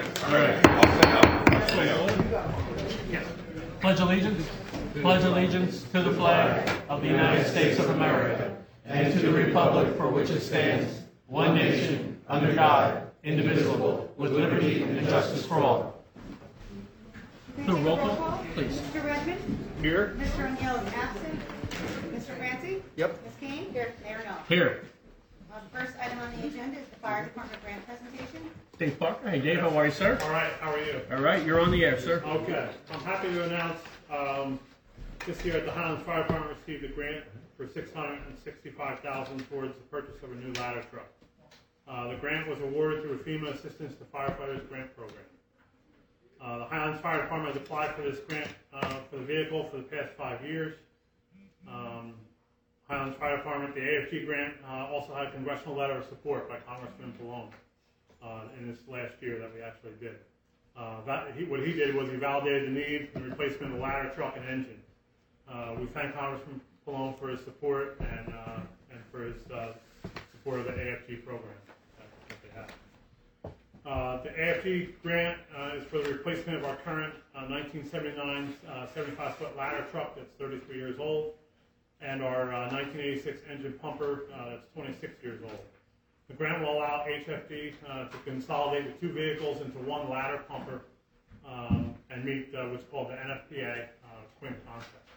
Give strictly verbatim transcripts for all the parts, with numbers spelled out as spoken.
All right. I'll stay up. I'll stay up. Yes. Pledge allegiance. Pledge allegiance to the flag of the United States of America and to the republic for which it stands, one nation, under God, indivisible, with liberty and justice for all. Please The take a roll roll call, call. please. Mister Redmond. Here. Mister O'Neill is absent. Mister Francie. Yep. Miz Kane. Here. Mayor Null. Here. Uh, the first item on the agenda is the fire department grant presentation. Dave Parker. Hey, Dave. How are you, sir? All right, how are you? All right. You're on the air, sir. Okay, I'm happy to announce um, this year the Highlands Fire Department received a grant for six hundred sixty-five thousand dollars towards the purchase of a new ladder truck. Uh, the grant was awarded through a FEMA Assistance to Firefighters Grant Program. Uh, the Highlands Fire Department has applied for this grant uh, for the vehicle for the past five years. Um, Highlands Fire Department, the A F G grant, uh, also had a congressional letter of support by Congressman Pallone uh, in this last year that we actually did. Uh, that, he, what he did was he validated the need for the replacement of the ladder truck and engine. Uh, we thank Congressman Pallone for his support and, uh, and for his uh, support of the A F G program that, that they have. Uh, the A F G grant uh, is for the replacement of our current uh, nineteen seventy-nine uh, seventy-five foot ladder truck that's thirty-three years old, and our uh, nineteen eighty-six engine pumper uh, that's twenty-six years old. The grant will allow H F D uh, to consolidate the two vehicles into one ladder pumper um, and meet uh, what's called the N F P A uh, Quint concept.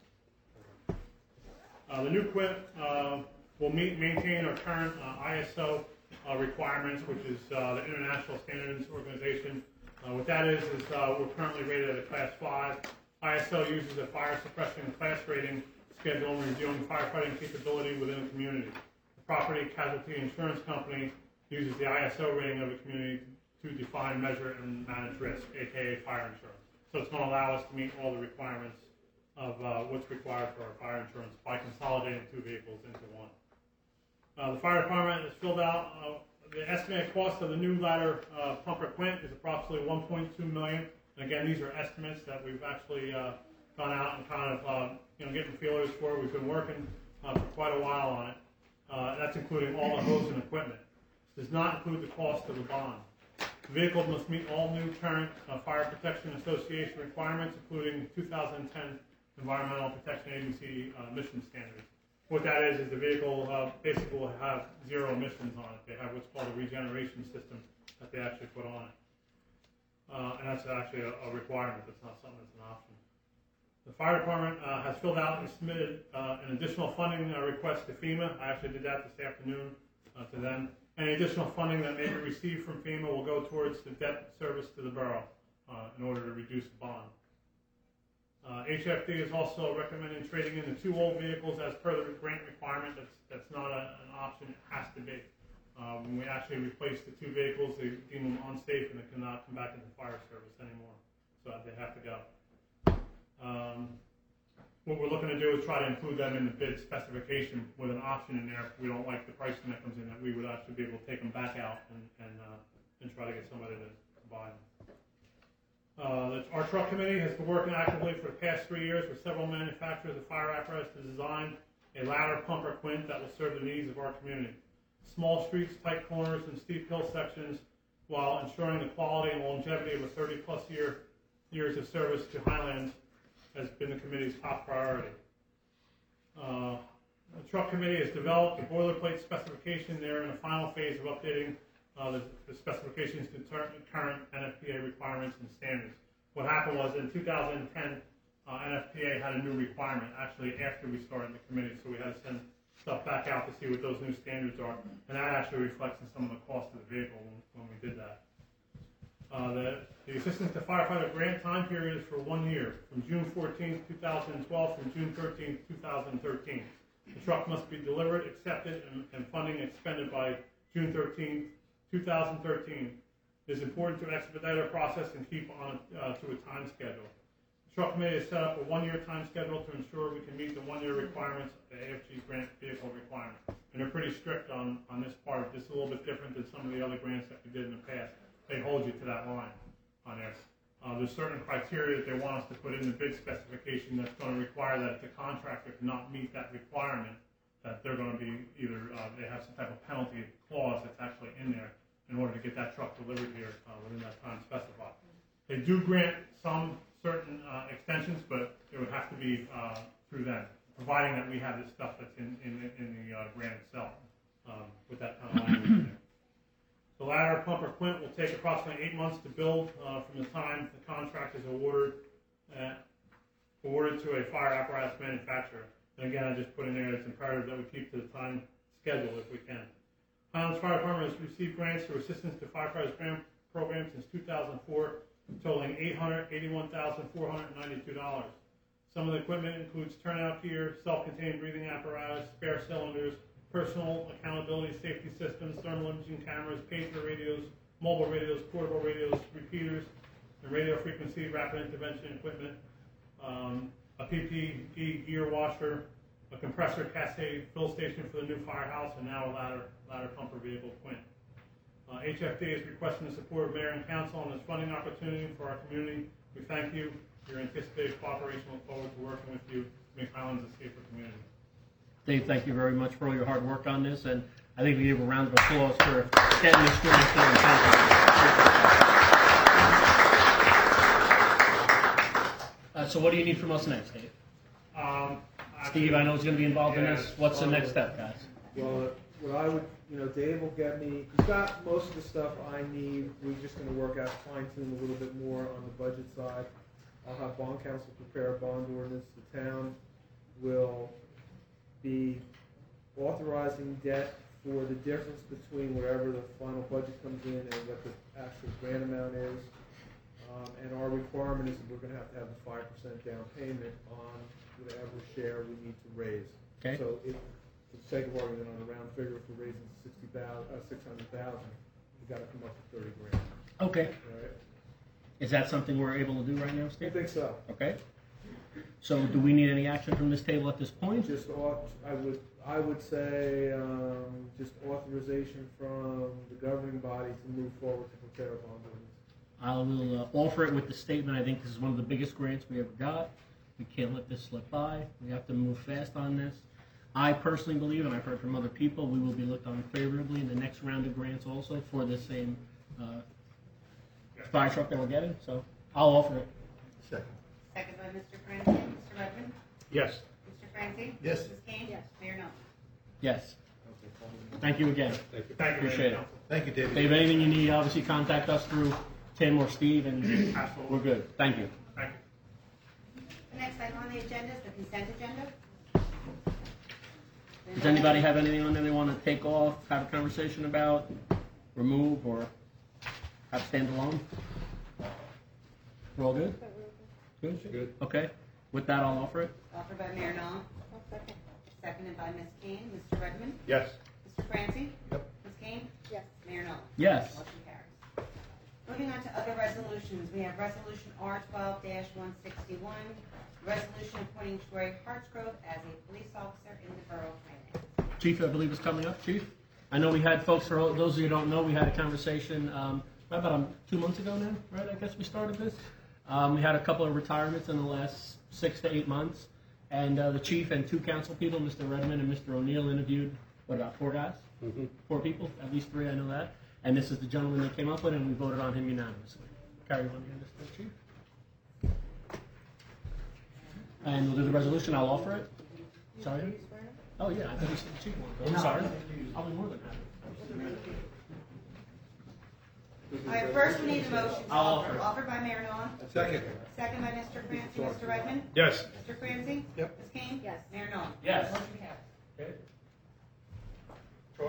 Uh, the new Quint uh, will meet maintain our current uh, I S O uh, requirements, which is uh, the International Standards Organization. Uh, what that is is uh, we're currently rated at a class five. I S O uses a fire suppression class rating schedule and reviewing firefighting capability within a community. The Property Casualty Insurance Company uses the I S O rating of a community to define, measure, and manage risk, aka fire insurance. So it's going to allow us to meet all the requirements of uh, what's required for our fire insurance by consolidating two vehicles into one. Uh, the fire department has filled out uh, the estimated cost of the new ladder uh, pumper Quint is approximately one point two million dollars. And again, these are estimates that we've actually uh, gone out and kind of uh, you know getting feelers for. We've been working uh, for quite a while on it. Uh, that's including all the hose and equipment. This does not include the cost of the bond. The vehicle must meet all new current uh, Fire Protection Association requirements, including two thousand ten Environmental Protection Agency uh, emission standards. What that is is the vehicle uh, basically will have zero emissions on it. They have what's called a regeneration system that they actually put on it. Uh, and that's actually a, a requirement. That's not something that's an option. The fire department uh, has filled out and submitted uh, an additional funding uh, request to FEMA. I actually did that this afternoon uh, to them. Any additional funding that may be received from FEMA will go towards the debt service to the borough uh, in order to reduce the bond. Uh, H F D is also recommending trading in the two old vehicles as per the grant requirement. That's that's not a, an option. It has to be. Uh, when we actually replace the two vehicles, they deem them unsafe and they cannot come back into fire service anymore. So they have to go. Um, what we're looking to do is try to include them in the bid specification with an option in there if we don't like the pricing that comes in, that we would actually be able to take them back out and and, uh, and try to get somebody to, to buy them. Uh, the, our truck committee has been working actively for the past three years with several manufacturers of fire apparatus to design a ladder pumper Quint that will serve the needs of our community. Small streets, tight corners, and steep hill sections, while ensuring the quality and longevity of a thirty plus year years of service to Highlands has been the committee's top priority. Uh, the truck committee has developed a boilerplate specification. They're in the final phase of updating Uh, the, the specifications to current N F P A requirements and standards. What happened was in two thousand ten, uh, N F P A had a new requirement actually after we started the committee, so we had to send stuff back out to see what those new standards are, and that actually reflects in some of the cost of the vehicle when, when we did that. Uh, the, the Assistance to Firefighter grant time period is for one year, from June fourteenth, two thousand twelve through June thirteenth, two thousand thirteen. The truck must be delivered, accepted, and, and funding expended by June thirteenth, two thousand thirteen. It is important to expedite our process and keep on uh, to a time schedule. The truck committee has set up a one-year time schedule to ensure we can meet the one-year requirements of the A F G grant vehicle requirement. And they're pretty strict on, on this part. This is a little bit different than some of the other grants that we did in the past. They hold you to that line on there. Uh, there's certain criteria that they want us to put in the bid specification that's going to require that if the contractor cannot meet that requirement, that they're going to be either, uh, they have some type of penalty clause that's actually in there in order to get that truck delivered here uh, within that time specified. They do grant some certain uh, extensions, but it would have to be uh, through them, providing that we have this stuff that's in, in, in the uh, grant itself, um, with that kind of language in there. The ladder pumper Quint will take approximately eight months to build uh, from the time the contract is awarded, uh, awarded to a fire apparatus manufacturer. And again, I just put in there it's imperative that we keep to the time schedule if we can. Highlands Fire Department has received grants for assistance to firefighters grant program since two thousand four, totaling eight hundred eighty-one thousand four hundred ninety-two dollars. Some of the equipment includes turnout gear, self-contained breathing apparatus, spare cylinders, personal accountability safety systems, thermal imaging cameras, pager radios, mobile radios, portable radios, repeaters, and radio frequency rapid intervention equipment, um, a P P E gear washer, a compressor cascade fill station for the new firehouse, and now a ladder, ladder pumper vehicle Quint. Uh, H F D is requesting the support of Mayor and Council on this funding opportunity for our community. We thank you for your anticipated cooperation. Look forward to working with you to make Highlands a safer community. Dave, thank you very much for all your hard work on this, and I think we give a round of applause for getting this grant done. Uh, so what do you need from us next, Dave? Um, Steve, I know is going to be involved in Yeah, this. What's the next step, guys? Well, what I would, you know, Dave will get me, he's got most of the stuff I need. We're just going to work out, fine tune a little bit more on the budget side. I'll have bond counsel prepare a bond ordinance. The town will be authorizing debt for the difference between whatever the final budget comes in and what the actual grant amount is. Um, and our requirement is that we're going to have to have a five percent down payment on whatever share we need to raise. Okay. So if, for the sake of argument, on a round figure, if we're raising sixty thousand, uh, six hundred thousand, we've got to come up with thirty grand. Okay. All right? Is that something we're able to do right now, I Steve? think so. Okay. So do we need any action from this table at this point? Just au- I would I would say um, just authorization from the governing body to move forward to prepare a bond ordinance. I will uh, offer it with the statement. I think this is one of the biggest grants we ever got. We can't let this slip by. We have to move fast on this. I personally believe, and I've heard from other people, we will be looked on favorably in the next round of grants also for the same uh, fire truck that we're getting. So I'll offer it. Second. Second by Mister Francie. Mister Redmond? Yes. Mister Francie? Yes. Missus Kane? Yes. Mayor Nolan? Yes. Thank you again. Thank you. Thank you, Appreciate Mayor it. and Thank you, David. Dave, anything you need, obviously contact us through Tim or Steve, and Council. we're good. Thank you. Thank you. The next item on the agenda is the consent agenda. Does anybody have anything on there they want to take off, have a conversation about, remove, or have stand alone? We're all good? Good? Good. Okay. With that, I'll offer it. Offered by Mayor Nolan. Seconded by Miz Kane. Mister Redmond? Yes. Mister Francie? Yep. Miz Kane? Yes. Mayor Nolan? Yes. Motion carries. Moving on to other resolutions, we have Resolution R twelve one sixty-one, resolution appointing Troy Hartsgrove as a police officer in the Borough of Hyannis. Chief, I believe, is coming up. Chief? I know we had folks, for those of you who don't know, we had a conversation um, about um, two months ago now, right? I guess we started this. Um, we had a couple of retirements in the last six to eight months. And uh, the chief and two council people, Mister Redmond and Mister O'Neill, interviewed, what, about four guys? Mm-hmm. Four people? At least three, I know that. And this is the gentleman they came up with, and we voted on him unanimously. Carry on the Chief. And we'll do the resolution. I'll offer it. Sorry? Oh, yeah, I thought you said the chief one. I'm sorry. I'll be more than happy. All right, first we need a motion. I'll offer. Offered by Mayor Nolan. Second. Second by Mister Francie. Mister Redmond? Yes. Mister Francie? Yep. Miz Kane? Yes. Mayor Nolan? Yes. Motion carries. Okay. Troy?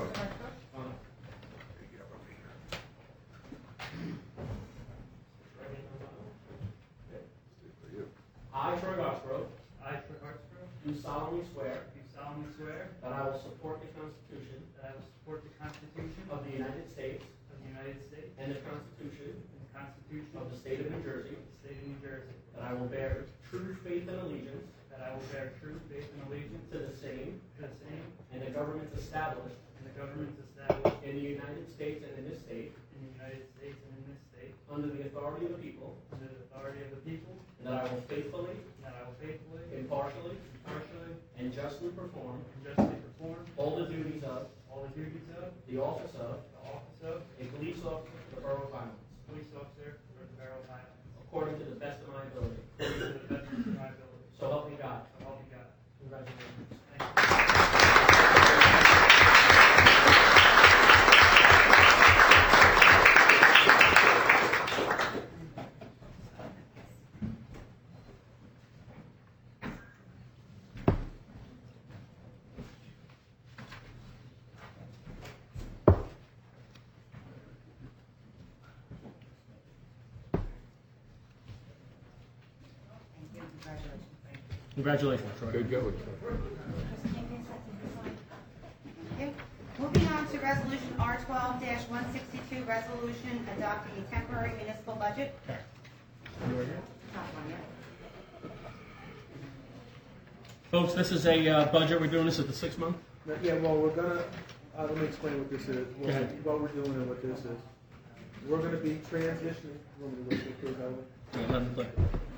I, Troy Hartsgrove, I, Troy Hartsgrove, do solemnly swear do solemnly swear that I will support the Constitution that I will support the Constitution of the United States of the United States and the Constitution and the Constitution of the State of New Jersey, the State of New Jersey, that I will bear true faith and allegiance that I will bear true faith and allegiance to the same to the same and the governments established and the governments established in the United States and in this state in the United States and in this state under the authority of the people, under the authority of the people, and that I will faithfully, and that I will faithfully, impartially, impartially, and justly perform and justly perform all the duties of all the duties of the office of the office Stowe, a police officer for the Borough of Highlands, police officer for the Borough of Highlands, according to the best of my ability. according to the best of my ability. So help me God. So help me God. Congratulations. Thank you. Thank you. Congratulations. Congratulations, Troy. Good going. Thank you. Moving on to resolution R twelve one sixty-two, resolution adopting a temporary municipal budget. Top one, yeah. Folks, this is a uh, budget. We're doing this at the six month. Yeah, well, we're gonna, uh, let me explain what this is, Go what, ahead. what we're doing and what this is. We're gonna be transitioning, you want me to wait till it goes out? Yeah, let me play.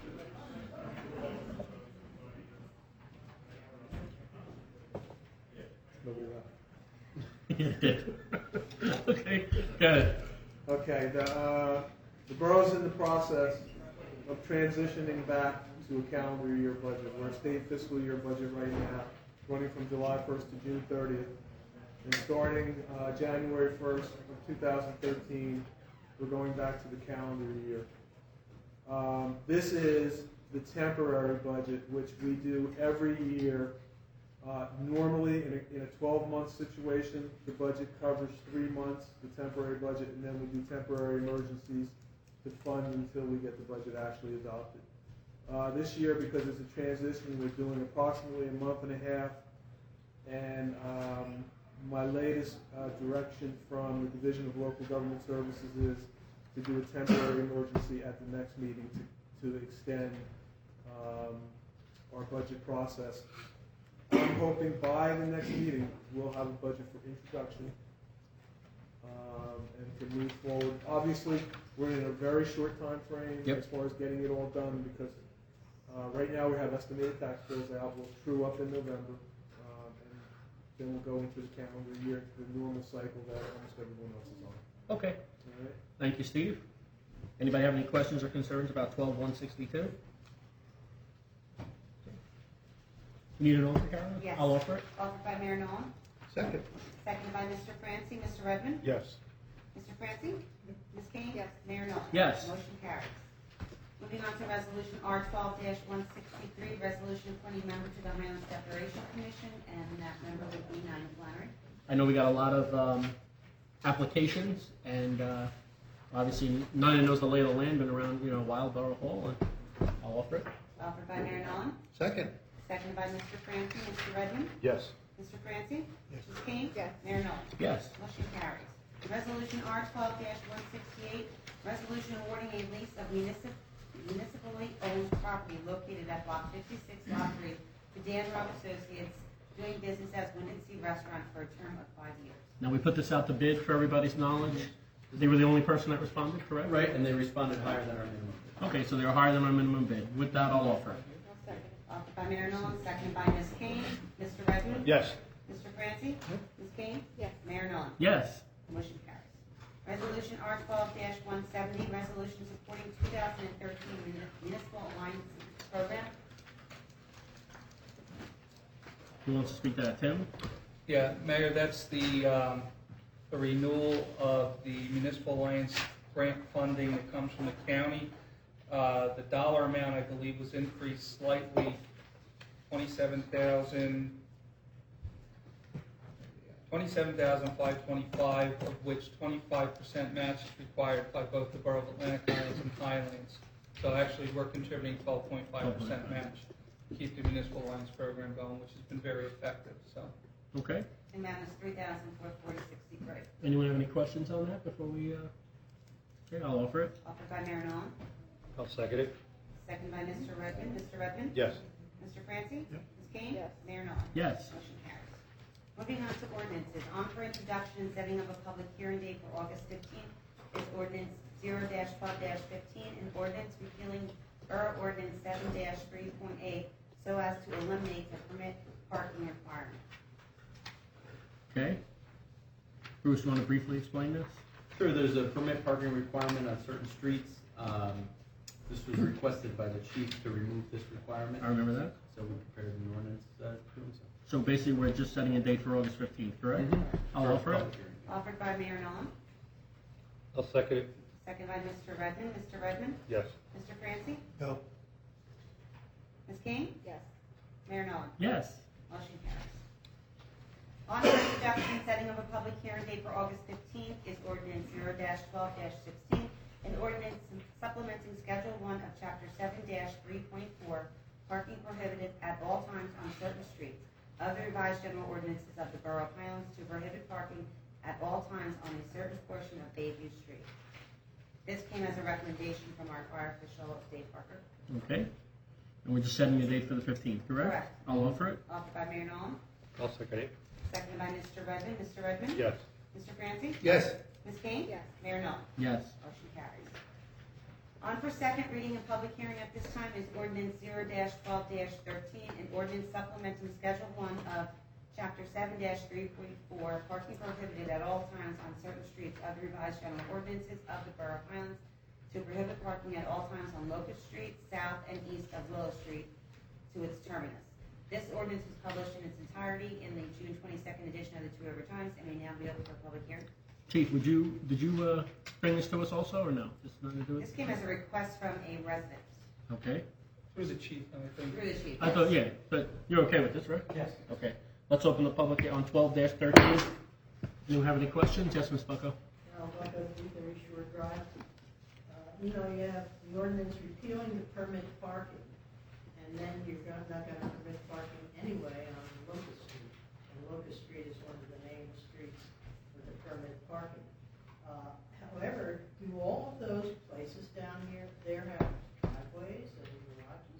Nobody left. You did. Okay, good. Okay, the, uh, the borough's in the process of transitioning back to a calendar year budget. We're a state fiscal year budget right now, running from July first to June thirtieth. And starting, uh, January first of two thousand thirteen, we're going back to the calendar year. Um, this is the temporary budget, which we do every year. Uh, normally, in a, in a twelve-month situation, the budget covers three months, the temporary budget, and then we do temporary emergencies to fund until we get the budget actually adopted. Uh, this year, because it's a transition, we're doing approximately a month and a half, and um, my latest uh, direction from the Division of Local Government Services is to do a temporary emergency at the next meeting to, to extend um, our budget process. I'm hoping by the next meeting, we'll have a budget for introduction um, and to move forward. Obviously, we're in a very short time frame Yep. as far as getting it all done because uh, right now we have estimated tax bills out. We'll true up in November, um, and then we'll go into the calendar year, the normal cycle that almost everyone else is on. Okay. All right? Thank you, Steve. Anybody have any questions or concerns about twelve one sixty-two? Need an offer, Carolyn? Yes. I'll offer it. Offered by Mayor Nolan, Second. seconded by Mister Francie. Mister Redmond? Yes. Mister Francie? Miz Kane? Yes. Mayor Nolan? Yes. Motion carries. Moving on to resolution R twelve one sixty-three, resolution appointing member to the Highlands Declaration Commission, and that member would be Nina Flannery. I know we got a lot of um, applications, and uh, obviously Nina knows the lay of the land, been around, you know, Wildboro Hall, and I'll offer it. Offered by Mayor Nolan, Second. seconded by Mister Francie. Mister Redmond? Yes. Mister Francie? Yes. Miz Kane? Yes. Mayor Nolan? Yes. Motion carries. Resolution R twelve one sixty-eight, resolution awarding a lease of municip- municipally owned property located at block fifty-six, lot three, to Dan Rowe Associates, doing business as Windansea Restaurant for a term of five years. Now, we put this out to bid for everybody's knowledge. They were the only person that responded, correct? Right, and they responded higher than our minimum. Okay, so they're higher than our minimum bid. With that, I'll offer it. Offered by Mayor Nolan, seconded by Miz Kane. Mister Redmond? Yes. Mister Francie? Miz Kane? Yes. Mayor Nolan? Yes. Motion carries. Resolution R twelve one seventy, resolution supporting two thousand thirteen muni- Municipal Alliance Program. Who wants to speak to that, Tim? Yeah, Mayor, that's the, um, the renewal of the Municipal Alliance grant funding that comes from the county. Uh, the dollar amount, I believe, was increased slightly, twenty-seven thousand, twenty-seven thousand five hundred twenty-five, of which twenty-five percent match is required by both the Borough of Atlantic Highlands and Highlands. So actually, we're contributing twelve point five percent match to keep the Municipal Alliance program going, which has been very effective, so. Okay. Amount is three thousand four hundred forty sixty-three. Anyone have any questions on that before we, uh, okay, I'll offer it. Offered by Mayor Nolan, I'll second it. seconded by Mister Redmond. Mister Redmond? Yes. Mister Francie? Yep. Miz Kane? Yes. Mayor Nolan? Yes. Motion carries. Moving on to ordinances. On for introduction and setting of a public hearing date for August fifteenth is ordinance zero twelve fifteen, and ordinance repealing Borough Ordinance seven three point eight so as to eliminate the permit parking requirement. Okay. Bruce, you want to briefly explain this? Sure, there's a permit parking requirement on certain streets. Um, This was requested by the chief to remove this requirement. I remember that. So we prepared an ordinance uh, doing so. So basically, we're just setting a date for August fifteenth, correct? I'll offer it. Public hearing. Offered by Mayor Nolan, I'll second it. second by Mister Redmond. Mister Redmond? Yes. Mister Francie? No. Miz Kane? Yes. Mayor Nolan? Yes. Motion carries. On for introduction, setting of a public hearing date for August fifteenth is ordinance zero twelve sixteen, an ordinance supplementing Schedule one of Chapter seven three point four, parking prohibited at all times on certain streets, of the revised general ordinances of the Borough of Highlands to prohibit parking at all times on a certain portion of Bayview Street. This came as a recommendation from our fire official, Dave Parker. Okay. And we're just setting the date for the fifteenth, correct? Correct. I'll offer it. Offered by Mayor Nolan, I'll second it. seconded by Mister Redmond. Mister Redmond? Yes. Mister Francie? Yes. Miz Kane? Yes. Mayor Nolan? Yes. Motion carries. On for second reading and public hearing at this time is ordinance zero twelve thirteen, an ordinance supplementing Schedule one of Chapter seven three point four, parking prohibited at all times on certain streets of the revised general ordinances of the Borough of Highlands to prohibit parking at all times on Locust Street, south and east of Willow Street to its terminus. This ordinance was published in its entirety in the June twenty-second edition of the Two River Times and may now be open for public hearing. Chief, would you did you uh, bring this to us also, or no? Just nothing to do This with. came as a request from a resident Okay. Through the chief, I think. through the chief. I thought yeah, but you're okay with this, right? Yes. Okay. Let's open the public on twelve thirteen. You have any questions? Yes, Miz Bucko. I'll go through very short drive. Uh, You know, you have the ordinance repealing the permit parking, and then you're go- not gonna permit parking anyway on Locust Street. And Locust Street is one of the named streets with the permit parking. Uh, However, do all of those places down here, there have driveways and garages?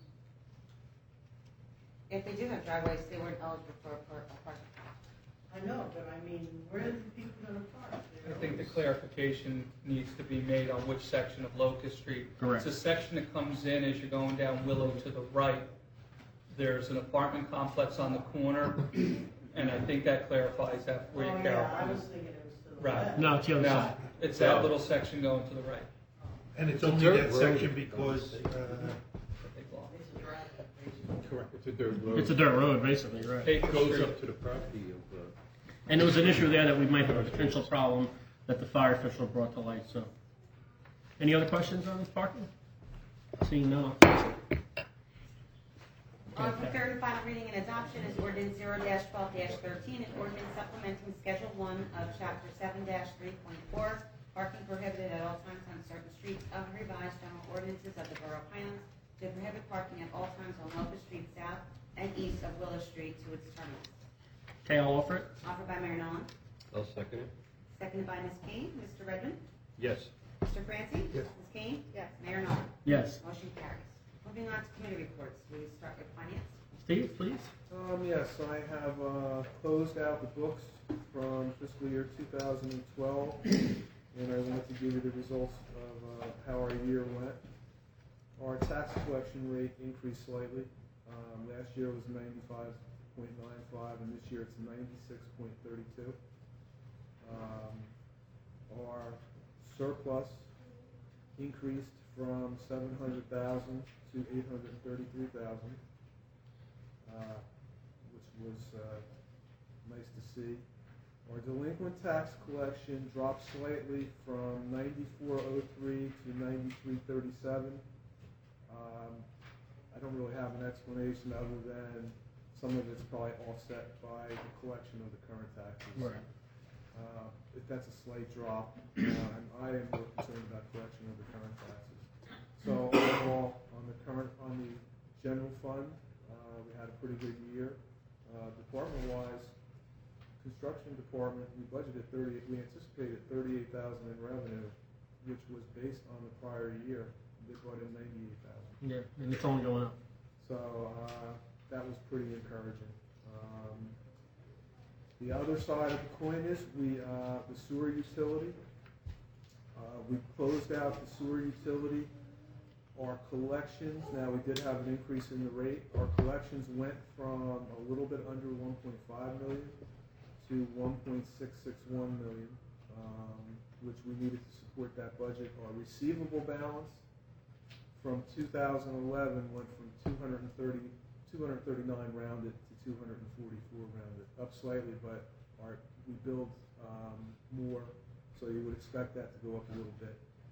If they do have driveways, they weren't eligible for a par- a parking. I know, but I mean, where are the people gonna park? I think the clarification needs to be made on which section of Locust Street. Correct. It's a section that comes in as you're going down Willow to the right. There's an apartment complex on the corner, and I think that clarifies that for you, Oh, Carol. yeah, I was thinking it was to the Right. left. No, it's the other No, side. it's that little section going to the right. And it's It's a only dirt that road. section because, uh, It's a big lot. It's a driveway, basically. correct, it's a dirt road. It's a dirt road, basically, right? Paper It goes Street. up to the property of, uh, And there was an issue there that we might have a potential problem that the fire official brought to light. So, any other questions on this parking? Seeing none. I'll close it. On for third and final reading and adoption is ordinance zero twelve thirteen, an ordinance supplementing Schedule one of Chapter seven three point four, parking prohibited at all times on certain streets of the revised general ordinances of the Borough of Highlands to prohibit parking at all times on Locust Street south and east of Willow Street to its terminus. Okay, I'll offer it. Offered by Mayor Nolan, I'll second it. seconded by Miz Kane. Mister Redmond? Yes. Mister Francie? Yes. Miz Kane? Yes. Mayor Nolan? Yes. Motion carries. Moving on to committee reports, we start with finance. Steve, please. Um, yes, I have, uh, closed out the books from fiscal year two thousand twelve, and I wanted to give you the results of, uh, how our year went. Our tax collection rate increased slightly. Um, last year was ninety-five point nine five, and this year it's ninety-six point thirty-two. Um, our surplus increased from seven hundred thousand to eight hundred thirty-three thousand. Uh, which was uh, nice to see. Our delinquent tax collection dropped slightly from ninety-four oh three to ninety-three thirty-seven. Um, I don't really have an explanation other than some of it's probably offset by the collection of the current taxes. Right. Uh, if that's a slight drop, uh, and I am more concerned about collection of the current taxes. So overall, on the current, on the general fund, uh, we had a pretty good year. Uh, department-wise, construction department, we budgeted thirty, we anticipated thirty-eight thousand in revenue, which was based on the prior year. They brought in ninety-eight thousand. Yeah, and it's only going up. So uh, that was pretty encouraging. Um, the other side of the coin is we uh, the sewer utility. Uh, we closed out the sewer utility. Our collections, now we did have an increase in the rate. Our collections went from a little bit under one point five million to one point six six one million. Um, which we needed to support that budget. Our receivable balance from two thousand eleven went from two hundred thirty, two hundred thirty-nine rounded to two hundred forty-four rounded, up slightly, but our, we billed um, more, so you would expect that to go up a little bit.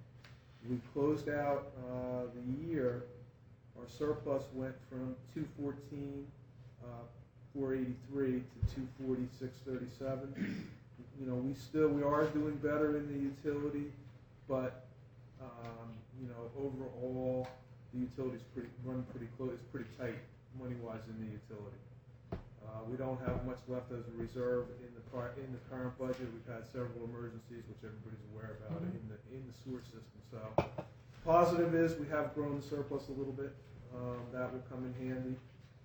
We closed out uh, the year, our surplus went from two fourteen, uh, four eighty-three to two forty, six thirty-seven. You know, we still, we are doing better in the utility, but, um, you know, overall, the utility's pretty, run pretty close, it's pretty tight money-wise in the utility. Uh, we don't have much left as a reserve in the par, in the current budget. We've had several emergencies, which everybody's aware about, in the, in the sewer system. So, positive is we have grown the surplus a little bit. Um, that will come in handy.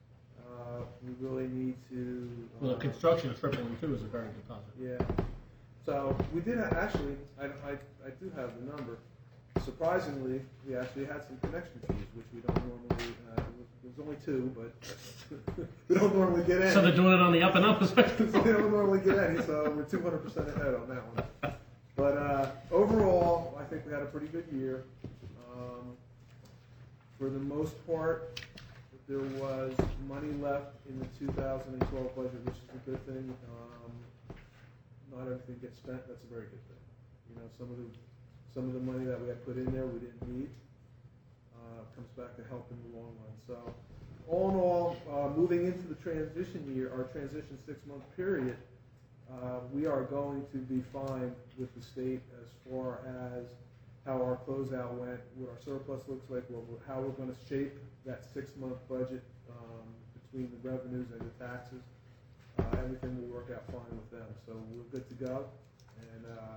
Uh, we really need to. Uh, Well, the construction of tripling too is a very good positive. Yeah. So we did have, actually, I, I, I do have the number. Surprisingly, we actually had some connection fees, which we don't normally, uh, there was only two, but we don't normally get any. So they're doing it on the up and up. We don't normally get any, so we're two hundred percent ahead on that one. But uh, overall, I think we had a pretty good year. Um, for the most part, there was money left in the two thousand twelve budget, which is a good thing. Um, not everything gets spent. That's a very good thing. You know, some of the some of the money that we had put in there we didn't need uh, comes back to help in the long run. So, all in all, uh, moving into the transition year, our transition six-month period, uh, we are going to be fine with the state as far as how our closeout went, what our surplus looks like, what we're, how we're going to shape that six-month budget um, between the revenues and the taxes. Uh, everything will work out fine with them. So we're good to go, and uh,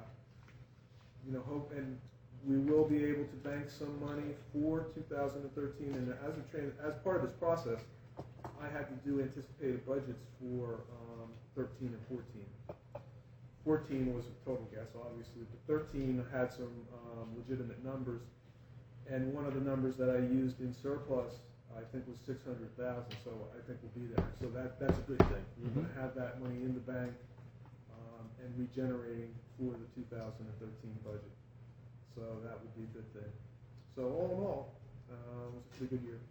you know, hope and we will be able to bank some money for two thousand thirteen. And as a train, as part of this process, I had to do anticipated budgets for um, thirteen and fourteen. fourteen was a total guess, obviously, but thirteen had some um, legitimate numbers. And one of the numbers that I used in surplus, I think, was six hundred thousand. So I think we'll be there. So that that's a good thing. We're going to have that money in the bank um, and regenerating for the two thousand thirteen budget. So that would be a good thing. So all in all, uh, it was a pretty good year.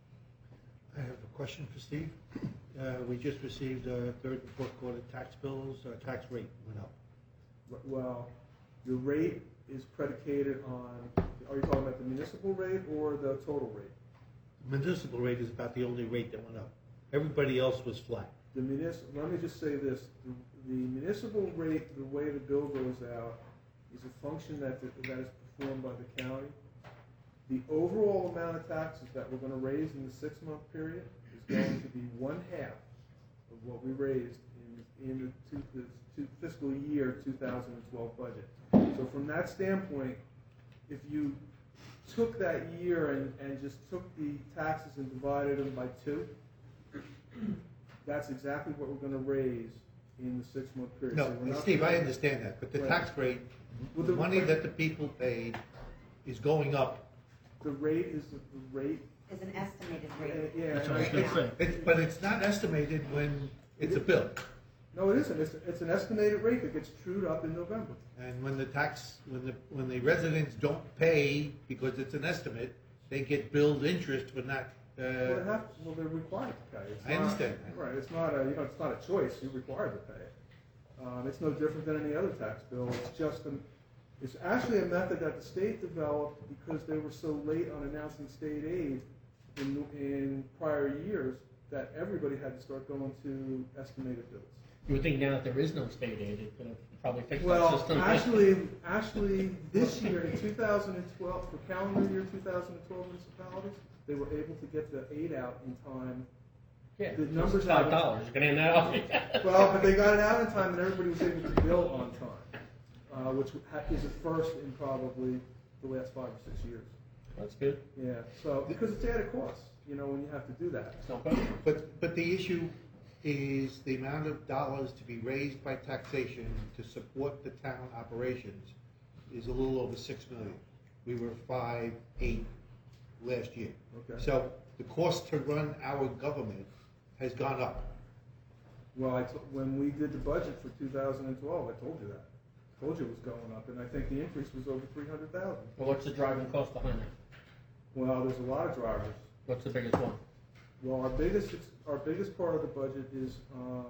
I have a question for Steve. Uh, we just received uh, third and fourth quarter tax bills. Our tax rate went up. Well, your rate is predicated on, are you talking about the municipal rate or the total rate? Municipal rate is about the only rate that went up. Everybody else was flat. The municipal, let me just say this, the, the municipal rate, the way the bill goes out, is a function that, that is performed by the county. The overall amount of taxes that we're going to raise in the six-month period is going to be one half of what we raised in, in the, two, the two, fiscal year two thousand twelve budget. So from that standpoint, if you took that year and, and just took the taxes and divided them by two, that's exactly what we're going to raise in the six-month period. No, So we're not Steve, gonna- I understand that, but the Right. tax rate, Well, the the- money that the people paid is going up. The rate is the, the rate. Is an estimated uh, rate. Yeah. That's and what I I was think- gonna say. It's, but it's not estimated when it's a bill. No, it isn't. It's, it's an estimated rate that gets trued up in November. And when the tax, when the, when the residents don't pay because it's an estimate, they get billed interest for not, Well, they uh, have, well, they're required to pay. It's I not- understand that. Right, it's not a, you know, it's not a choice. You're required to pay it. Um, it's no different than any other tax bill. It's just an, it's actually a method that the state developed because they were so late on announcing state aid in, in prior years that everybody had to start going to estimated bills. You would think now that there is no state aid, it could have probably fixed that Well, system. actually, actually, this year in two thousand twelve, for calendar year two thousand twelve municipalities, they were able to get the aid out in time. yeah, the numbers five haven't- dollars. You're gonna hand that out. Well, but they got it out in time, and everybody was able to bill on time, uh, which ha- is a first in probably the last five or six years. That's good. Yeah, so because it's added costs, you know, when you have to do that. It's not bad. but, but the issue is the amount of dollars to be raised by taxation to support the town operations is a little over six million. We were five, eight last year. Okay. So the cost to run our government has gone up. Well, I t- when we did the budget for two thousand twelve, I told you that. told you it was going up, and I think the increase was over three hundred thousand. Well, what's the driving cost behind that? Well, there's a lot of drivers. What's the biggest one? Well, our biggest, our biggest part of the budget is, um,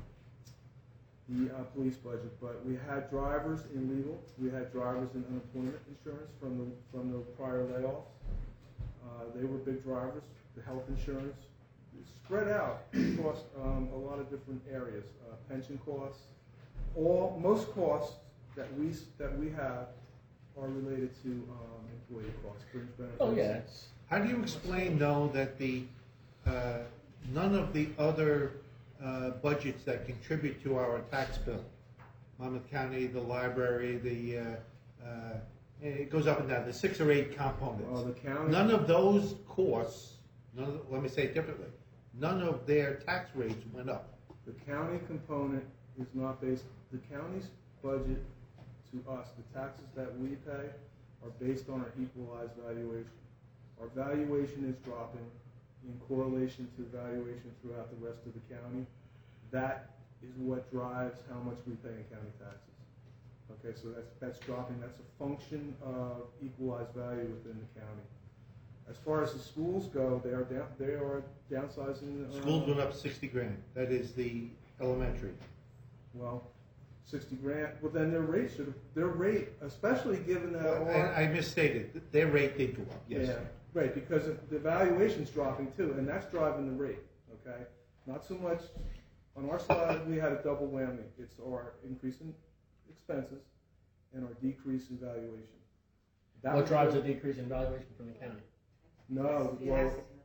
the, uh, police budget, but we had drivers in legal, we had drivers in unemployment insurance from the, from the prior layoffs. Uh, they were big drivers, the health insurance, it's spread out across, um, a lot of different areas, uh, pension costs. All, most costs that we, s- that we have are related to, um, employee costs, fringe benefits. Oh, yeah, it's, How do you explain, though, that the, uh, none of the other uh, budgets that contribute to our tax bill, Monmouth County, the library, the, uh, uh, it goes up and down, the six or eight components. Well, the county. None of those costs, none of, let me say it differently, none of their tax rates went up. The county component is not based, the county's budget to us, the taxes that we pay are based on our equalized valuation. Our valuation is dropping in correlation to valuation throughout the rest of the county. That is what drives how much we pay in county taxes. Okay, so that's, that's dropping, that's a function of equalized value within the county. As far as the schools go, they are down, they are downsizing. uh, Schools went up sixty grand, that is the elementary. Well, sixty grand, well then their rate should have, their rate, especially given that. all- I I misstated, their rate did go up, yes. Yeah, right, because of- the valuation's dropping too, and that's driving the rate, okay? Not so much, on our side, we had a double whammy. It's our increase in expenses and our decrease in valuation. That what was drives the- the decrease in valuation from the county? No, The well, tax-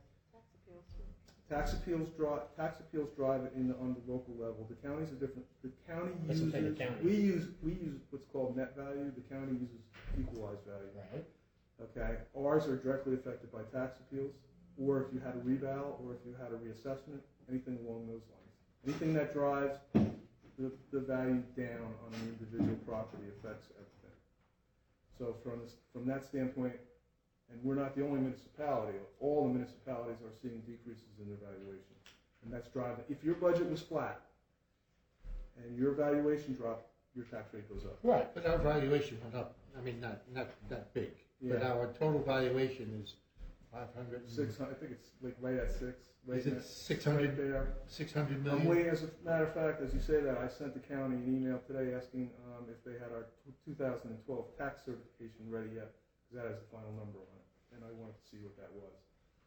tax appeals drive, tax appeals drive it in the, on the local level. The county's a different, the county That's uses, the thing, the county. we use, we use what's called net value, the county uses equalized value. Right. Okay, ours are directly affected by tax appeals, or if you had a reval, or if you had a reassessment, anything along those lines. Anything that drives the, the value down on an individual property affects everything. So from, this- from that standpoint, and we're not the only municipality, all the municipalities are seeing decreases in their valuation. And that's driving, if your budget was flat, and your valuation dropped, your tax rate goes up. Right. But our valuation went up, I mean, not, not that big, but Yeah. our total valuation is five hundred. Six hundred, I think it's like right at six. right Is it now. six Right hundred, there. six hundred I'm million? waiting, as a matter of fact, as you say that, I sent the county an email today asking um, if they had our two thousand twelve tax certification ready yet, because that has the final number on it, and I wanted to see what that was.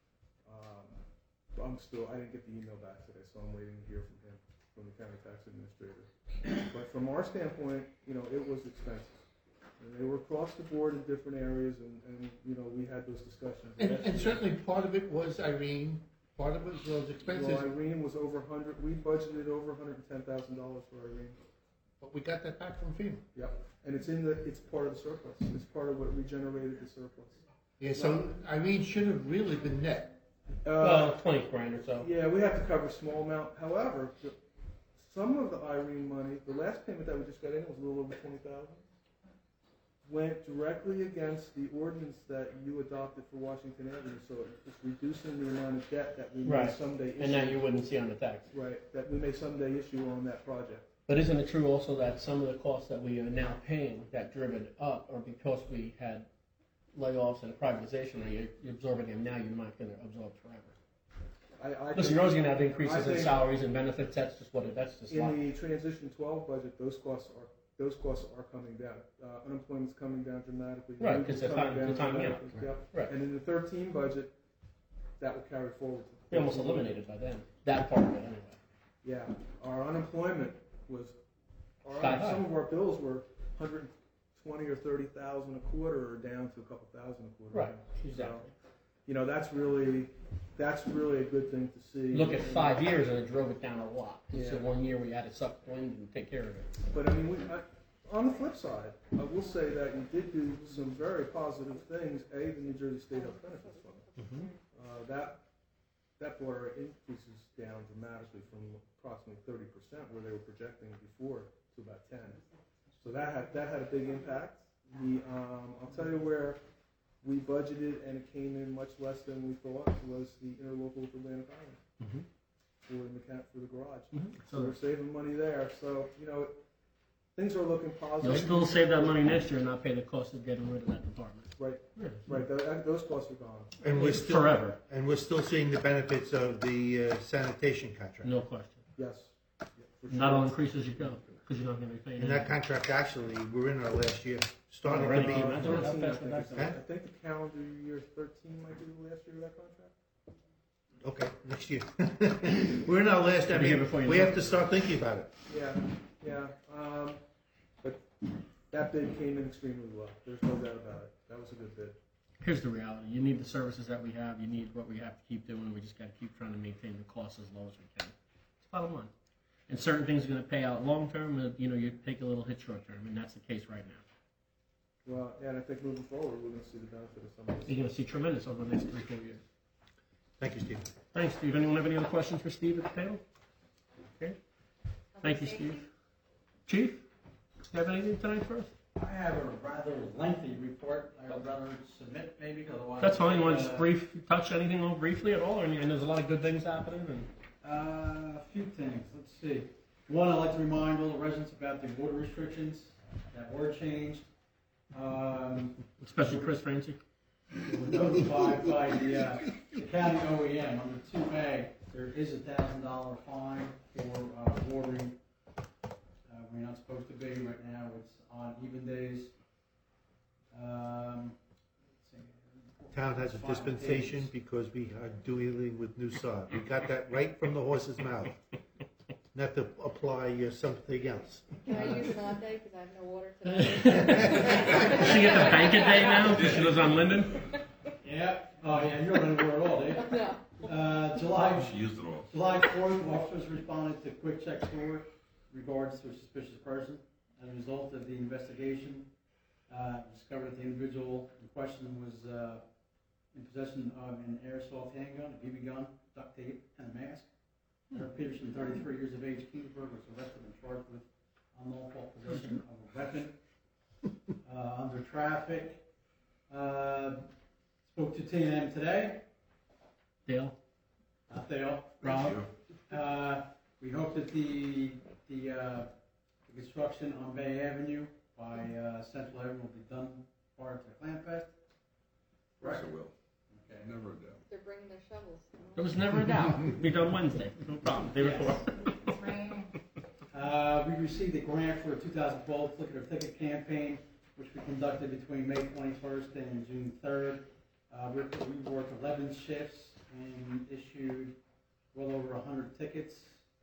Um, but I'm still, I didn't get the email back today, so I'm waiting to hear from him, from the county tax administrator. But from our standpoint, you know, it was expensive. And they were across the board in different areas, and, and you know, we had those discussions. And, and certainly part of it was Irene, part of it was those expenses, Well, Irene was over a hundred, we budgeted over a hundred and ten thousand dollars for Irene. but we got that back from FEMA. Yep, and it's in the, it's part of the surplus, it's part of what regenerated the surplus. Yeah, so Irene should have really been net. Uh, Well, twenty grand or so. yeah, we have to cover a small amount, however, the, some of the Irene money, the last payment that we just got in was a little over twenty thousand. Went directly against the ordinance that you adopted for Washington Avenue, so it's reducing the amount of debt that we may Right. someday issue. And that you wouldn't see on the tax. Right, that we may someday issue on that project. But isn't it true also that some of the costs that we are now paying that driven up are because we had layoffs and privatization, and you're you're absorbing them now, you're not going to absorb forever? I, I Listen, think- you're always going to have I increases in think- salaries and benefits, that's just what it, that's just life. In the transition twelve budget, those costs are, those costs are coming down. Uh, unemployment's coming down dramatically. Right, Wages 'cause the coming time- down the time, yeah. dramatically. Yep. Right. And in the thirteen budget, that will carry forward. to the They almost fourteen budget. eliminated by then, that part of it anyway. Yeah, our unemployment was, Sky our, high. some of our bills were hundred and twenty or thirty thousand a quarter, or down to a couple thousand a quarter. Right, So, exactly. you know, that's really, that's really a good thing to see. Look at five years and it drove it down a lot. So Yeah. one year we had to suck wind and take care of it. But I mean, we, I, on the flip side, I will say that you did do some very positive things. A, the New Jersey State Health Benefits Fund. Mm-hmm. Uh, that that brought our increases down dramatically from approximately thirty percent, where they were projecting before, to about ten. So that had that had a big impact. The um, I'll tell you where we budgeted and it came in much less than we thought was the interlocal with Atlantic Island Mhm. for the mechan- for the garage. Mhm. So we're saving money there. So you know, things are looking You'll positive. still save that money next year and not pay the cost of getting rid of that department. Right, right, tho- those costs are gone. And we're still, Forever. and we're still seeing the benefits of the uh, sanitation contract. No question. Yes. Yeah, for sure. Not all increases you go, because you're not going to be paying And that contract, actually, we're in our last year, starting to Already? be. Uh, That's what thirteen, I that's think what it's- that's- I think the calendar year thirteen might be the last year of that contract. Okay, next year. We're in our last, I Be here mean, before you we know have it. to start thinking about it. Yeah, yeah, um, but that bid came in extremely well, there's no doubt about it, that was a good bid. Here's the reality. You need the services that we have. You need what we have to keep doing. We just got to keep trying to maintain the costs as low as we can. It's bottom line. And certain things are going to pay out long term. uh, You know, you take a little hit short term, and that's the case right now. Well, yeah, and I think moving forward, we're gonna see the benefit of some of this. You're going to see tremendous over the next three, four years. Thank you, Steve. Thanks, Steve. Anyone have any other questions for Steve at the table? Okay. Thank you, Steve. Chief, you have anything tonight for us? I have a rather lengthy report I would rather submit maybe, because otherwise. That's fine. You want to uh, just brief, touch anything on briefly at all? I mean, and there's a lot of good things happening. And Uh, a few things, let's see. One, I'd like to remind all the residents about the water restrictions that were changed. Um, especially Chris Francie. we were notified by the, uh, the county O E M under two A, there is a thousand dollar fine for, uh, watering. Uh, we're not supposed to be right now, it's on even days. Um, let's see. Town has a Five dispensation days. because we are dealing with new sod. We got that right from the horse's mouth. Not to apply uh, something else. Can I use sod day because I have no water today? She get the bank a day now because she lives on Linden. Yeah, oh yeah, you're running the word all day. No. Uh, July, She used it all. July fourth, officers responded to Quick Check Store regards to a suspicious person. As a result of the investigation, uh, discovered that the individual in question was uh, in possession of an airsoft handgun, a B B gun, duct tape, and a mask. Eric Peterson, thirty-three years of age, Kingsburg, was arrested and charged with unlawful possession of a weapon. Uh, under traffic, uh, spoke to T and M today. Dale. Not Dale, Rob. Uh, we hope that the, the, uh, the construction on Bay Avenue by, uh, Central Avenue will be done prior to the Clam Fest. Right, it will. Okay. Never a doubt. They're bringing their shovels. There was never a doubt. Be done Wednesday. No problem. Day Yes. before. Uh, we received a grant for a two thousand twelve Flick It or Ticket campaign, which we conducted between May twenty-first and June third. Uh, we, we worked eleven shifts and issued well over one hundred tickets.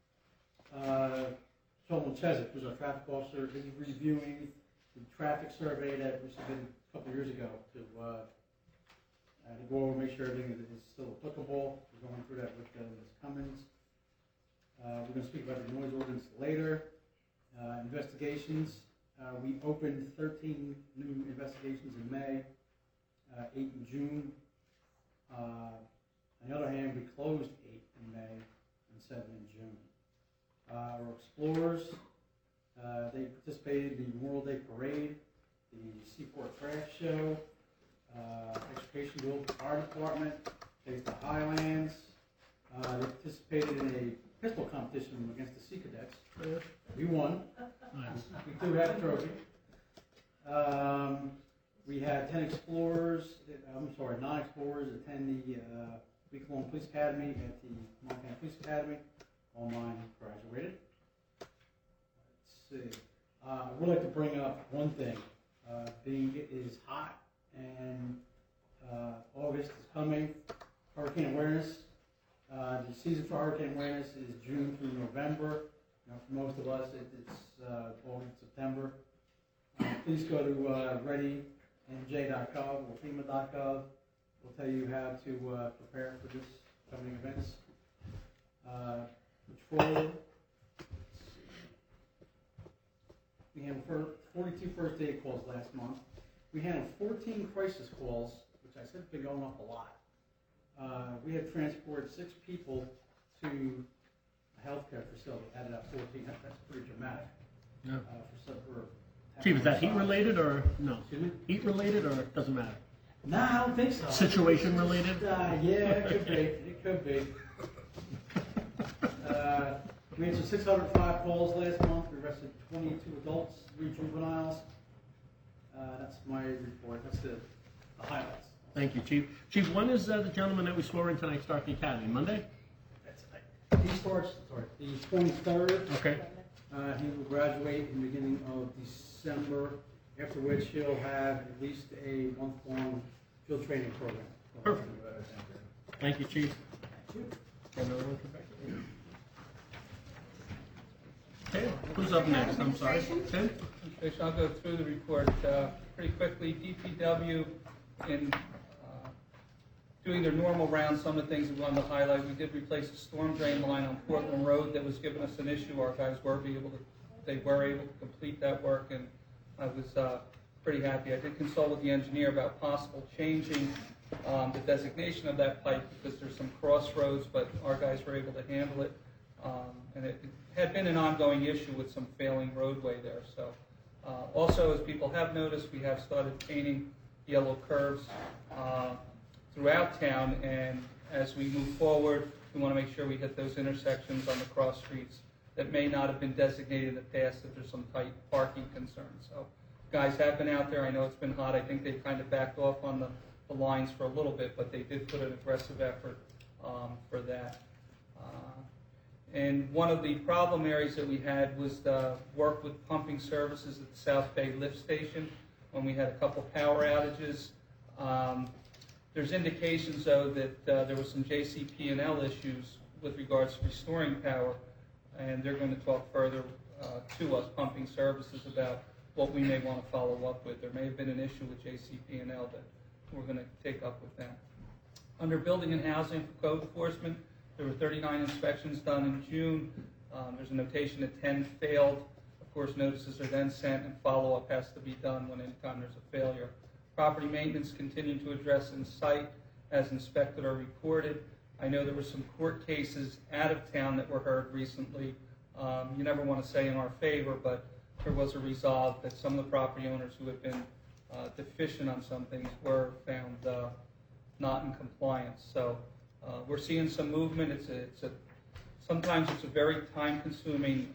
Uh, Joel Chesak, who's our traffic officer, is reviewing the traffic survey that we submitted a couple years ago to, uh, uh, to go over, make sure everything is is still applicable. We're going through that with uh, Miz Cummins. Uh, we're going to speak about the noise ordinance later. Uh, investigations, uh, we opened thirteen new investigations in May, uh, eight in June. Uh, on the other hand, we closed eight in May and seven in June. Uh, our explorers, uh, they participated in the Memorial Day Parade, the Seaport Craft Show, uh, Education Guild Fire Department, Taste the Highlands. Uh, they participated in a pistol competition against the Sea Cadets. We won. Nice. We do have a trophy. Um, we had ten explorers, uh, I'm sorry, nine explorers attend the uh, week-long police academy at the Montana Police Academy. All nine graduated. Let's see. Uh, I would like to bring up one thing. Uh, being it is hot and uh, August is coming, hurricane awareness. Uh, the season for hurricane awareness is June through November. You know, for most of us, it, it's uh, August, September. Uh, please go to uh, ready n j dot gov or FEMA dot gov. We'll tell you how to uh, prepare for this coming events. Uh, patrol. We handled forty-two first aid calls last month. We handled fourteen crisis calls, which I said have been going up a lot. Uh, we had transported six people to a healthcare facility. Added up fourteen. That, that's pretty dramatic. Yeah. Uh, for, for Chief, is that heat related or no? Excuse me? Heat related or it doesn't matter? No, I don't think so. Situation related? Uh, yeah, it could be. It could be. Uh, We answered six hundred five calls last month. We arrested twenty-two adults, three juveniles. Uh, that's my report. That's the, the highlights. Thank you, Chief. Chief, when is uh, the gentleman that we swore in tonight start the academy? Monday? He starts, sorry, the twenty-third. Okay. Uh, he will graduate in the beginning of December, after which he'll have at least a month-long field training program. Perfect. Thank you, Chief. Okay, who's up next? I'm sorry. Tim? Okay, so I'll go through the report uh, pretty quickly. D P W, in uh, doing their normal rounds, some of the things we wanted to highlight, we did replace a storm drain line on Portland Road that was giving us an issue. Our guys were able to, they were able to complete that work, and I was uh, pretty happy. I did consult with the engineer about possible changing um, the designation of that pipe because there's some crossroads, but our guys were able to handle it. Um, and it, it had been an ongoing issue with some failing roadway there. So, uh, also, as people have noticed, we have started painting yellow curves uh, throughout town, and as we move forward, we want to make sure we hit those intersections on the cross streets that may not have been designated in the past if there's some tight parking concerns. So, guys have been out there. I know it's been hot. I think they've kind of backed off on the, the lines for a little bit, but they did put an aggressive effort um, for that. Uh, And one of the problem areas that we had was the work with pumping services at the South Bay lift station when we had a couple power outages. Um, there's indications, though, that uh, there was some J C P and L issues with regards to restoring power, and they're going to talk further uh, to us, pumping services, about what we may want to follow up with. There may have been an issue with J C P and L that we're going to take up with them. Under building and housing for code enforcement, there were thirty-nine inspections done in June. Um, there's a notation that ten failed. Of course, notices are then sent and follow-up has to be done when anytime there's a failure. Property maintenance continued to address in site as inspected or reported. I know there were some court cases out of town that were heard recently. Um, you never want to say in our favor, but there was a resolve that some of the property owners who had been uh, deficient on some things were found uh, not in compliance. So. Uh, we're seeing some movement. It's a, it's a, sometimes it's a very time-consuming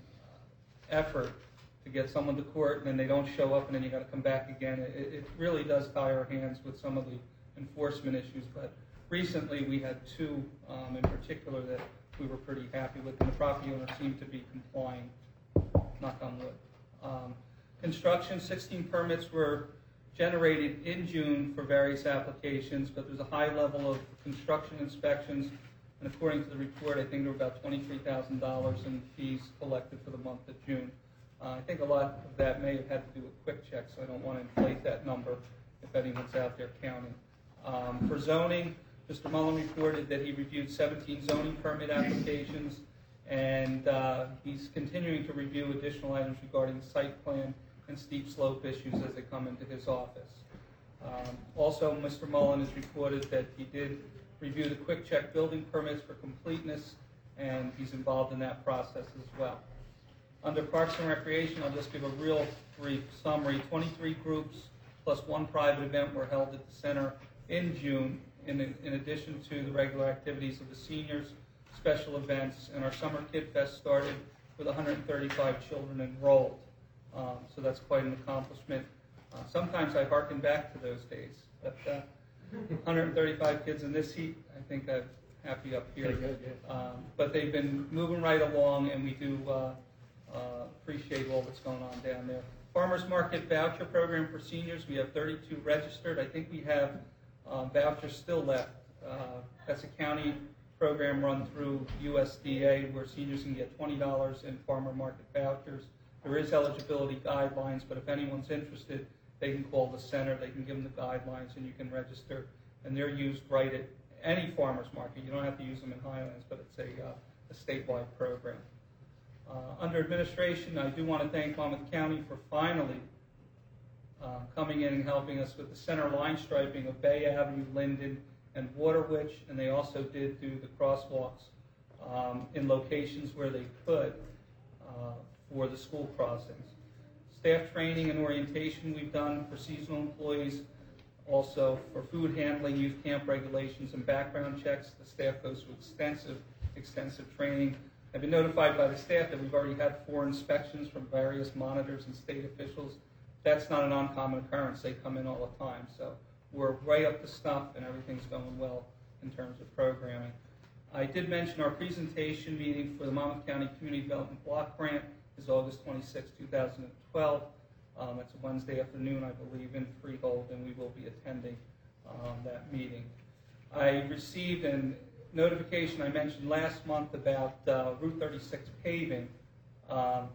effort to get someone to court, and then they don't show up, and then you got to come back again. It, it really does tie our hands with some of the enforcement issues. But recently, we had two um, in particular that we were pretty happy with, and the property owners seemed to be complying. Knock on wood. Um, construction, sixteen permits were generated in June for various applications, but there's a high level of construction inspections, and according to the report, I think there were about twenty-three thousand dollars in fees collected for the month of June. Uh, I think a lot of that may have had to do with quick checks, so I don't want to inflate that number if anyone's out there counting. Um, for zoning, Mister Mullen reported that he reviewed seventeen zoning permit applications, and uh, he's continuing to review additional items regarding the site plan and steep slope issues as they come into his office. Um, also, Mister Mullen has reported that he did review the quick check building permits for completeness, and he's involved in that process as well. Under Parks and Recreation, I'll just give a real brief summary. twenty-three groups plus one private event were held at the center in June, in, in addition to the regular activities of the seniors, special events, and our Summer Kid Fest started with one hundred thirty-five children enrolled. Um, so that's quite an accomplishment. Uh, sometimes I hearken back to those days, but uh, one hundred thirty-five kids in this heat, I think I'm happy up here. Um, but they've been moving right along, and we do uh, uh, appreciate all that's going on down there. Farmers Market Voucher Program for seniors, we have thirty-two registered. I think we have uh, vouchers still left. Uh, that's a county program run through U S D A where seniors can get twenty dollars in farmer market vouchers. There is eligibility guidelines, but if anyone's interested, they can call the center, they can give them the guidelines, and you can register. And they're used right at any farmer's market. You don't have to use them in Highlands, but it's a, uh, a statewide program. Uh, under administration, I do want to thank Monmouth County for finally uh, coming in and helping us with the center line striping of Bay Avenue, Linden, and Waterwitch, and they also did do the crosswalks um, in locations where they could. Uh, for the school crossings. Staff training and orientation we've done for seasonal employees, also for food handling, youth camp regulations, and background checks. The staff goes through extensive, extensive training. I've been notified by the staff that we've already had four inspections from various monitors and state officials. That's not an uncommon occurrence. They come in all the time. So we're way up to snuff and everything's going well in terms of programming. I did mention our presentation meeting for the Monmouth County Community Development Block Grant is August twenty-sixth, two thousand twelve. Um, it's a Wednesday afternoon, I believe, in Freehold, and we will be attending um, that meeting. I received a notification I mentioned last month about uh, Route thirty-six paving. Um,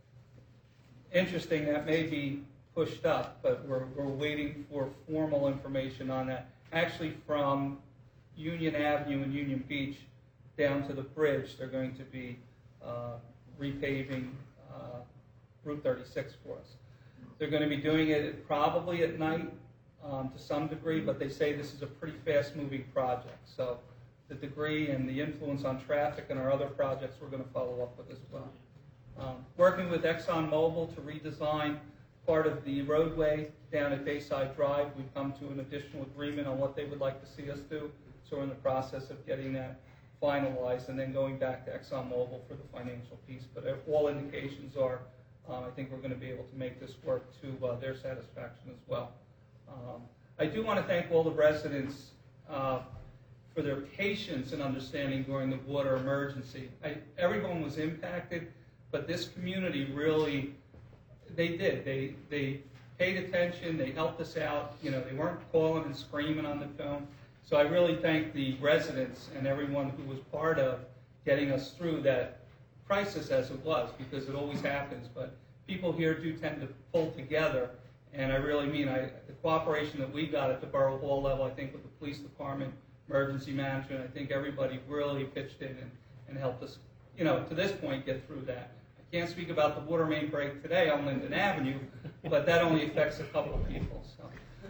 interesting, that may be pushed up, but we're, we're waiting for formal information on that. Actually, from Union Avenue and Union Beach down to the bridge, they're going to be uh, repaving uh, Route thirty-six for us. They're going to be doing it probably at night um, to some degree, but they say this is a pretty fast-moving project. So the degree and the influence on traffic and our other projects we're going to follow up with as well. Um, working with ExxonMobil to redesign part of the roadway down at Bayside Drive, we've come to an additional agreement on what they would like to see us do. So we're in the process of getting that finalized and then going back to ExxonMobil for the financial piece. But all indications are Um, I think we're going to be able to make this work to uh, their satisfaction as well. Um, I do want to thank all the residents uh, for their patience and understanding during the water emergency. I, everyone was impacted, but this community really, they did. They, they paid attention. They helped us out. You know, they weren't calling and screaming on the phone. So I really thank the residents and everyone who was part of getting us through that crisis as it was, because it always happens, but people here do tend to pull together, and I really mean I, the cooperation that we got at the Borough Hall level, I think with the police department, emergency management, I think everybody really pitched in and, and helped us, you know, to this point get through that. I can't speak about the water main break today on Linden Avenue, but that only affects a couple of people. So,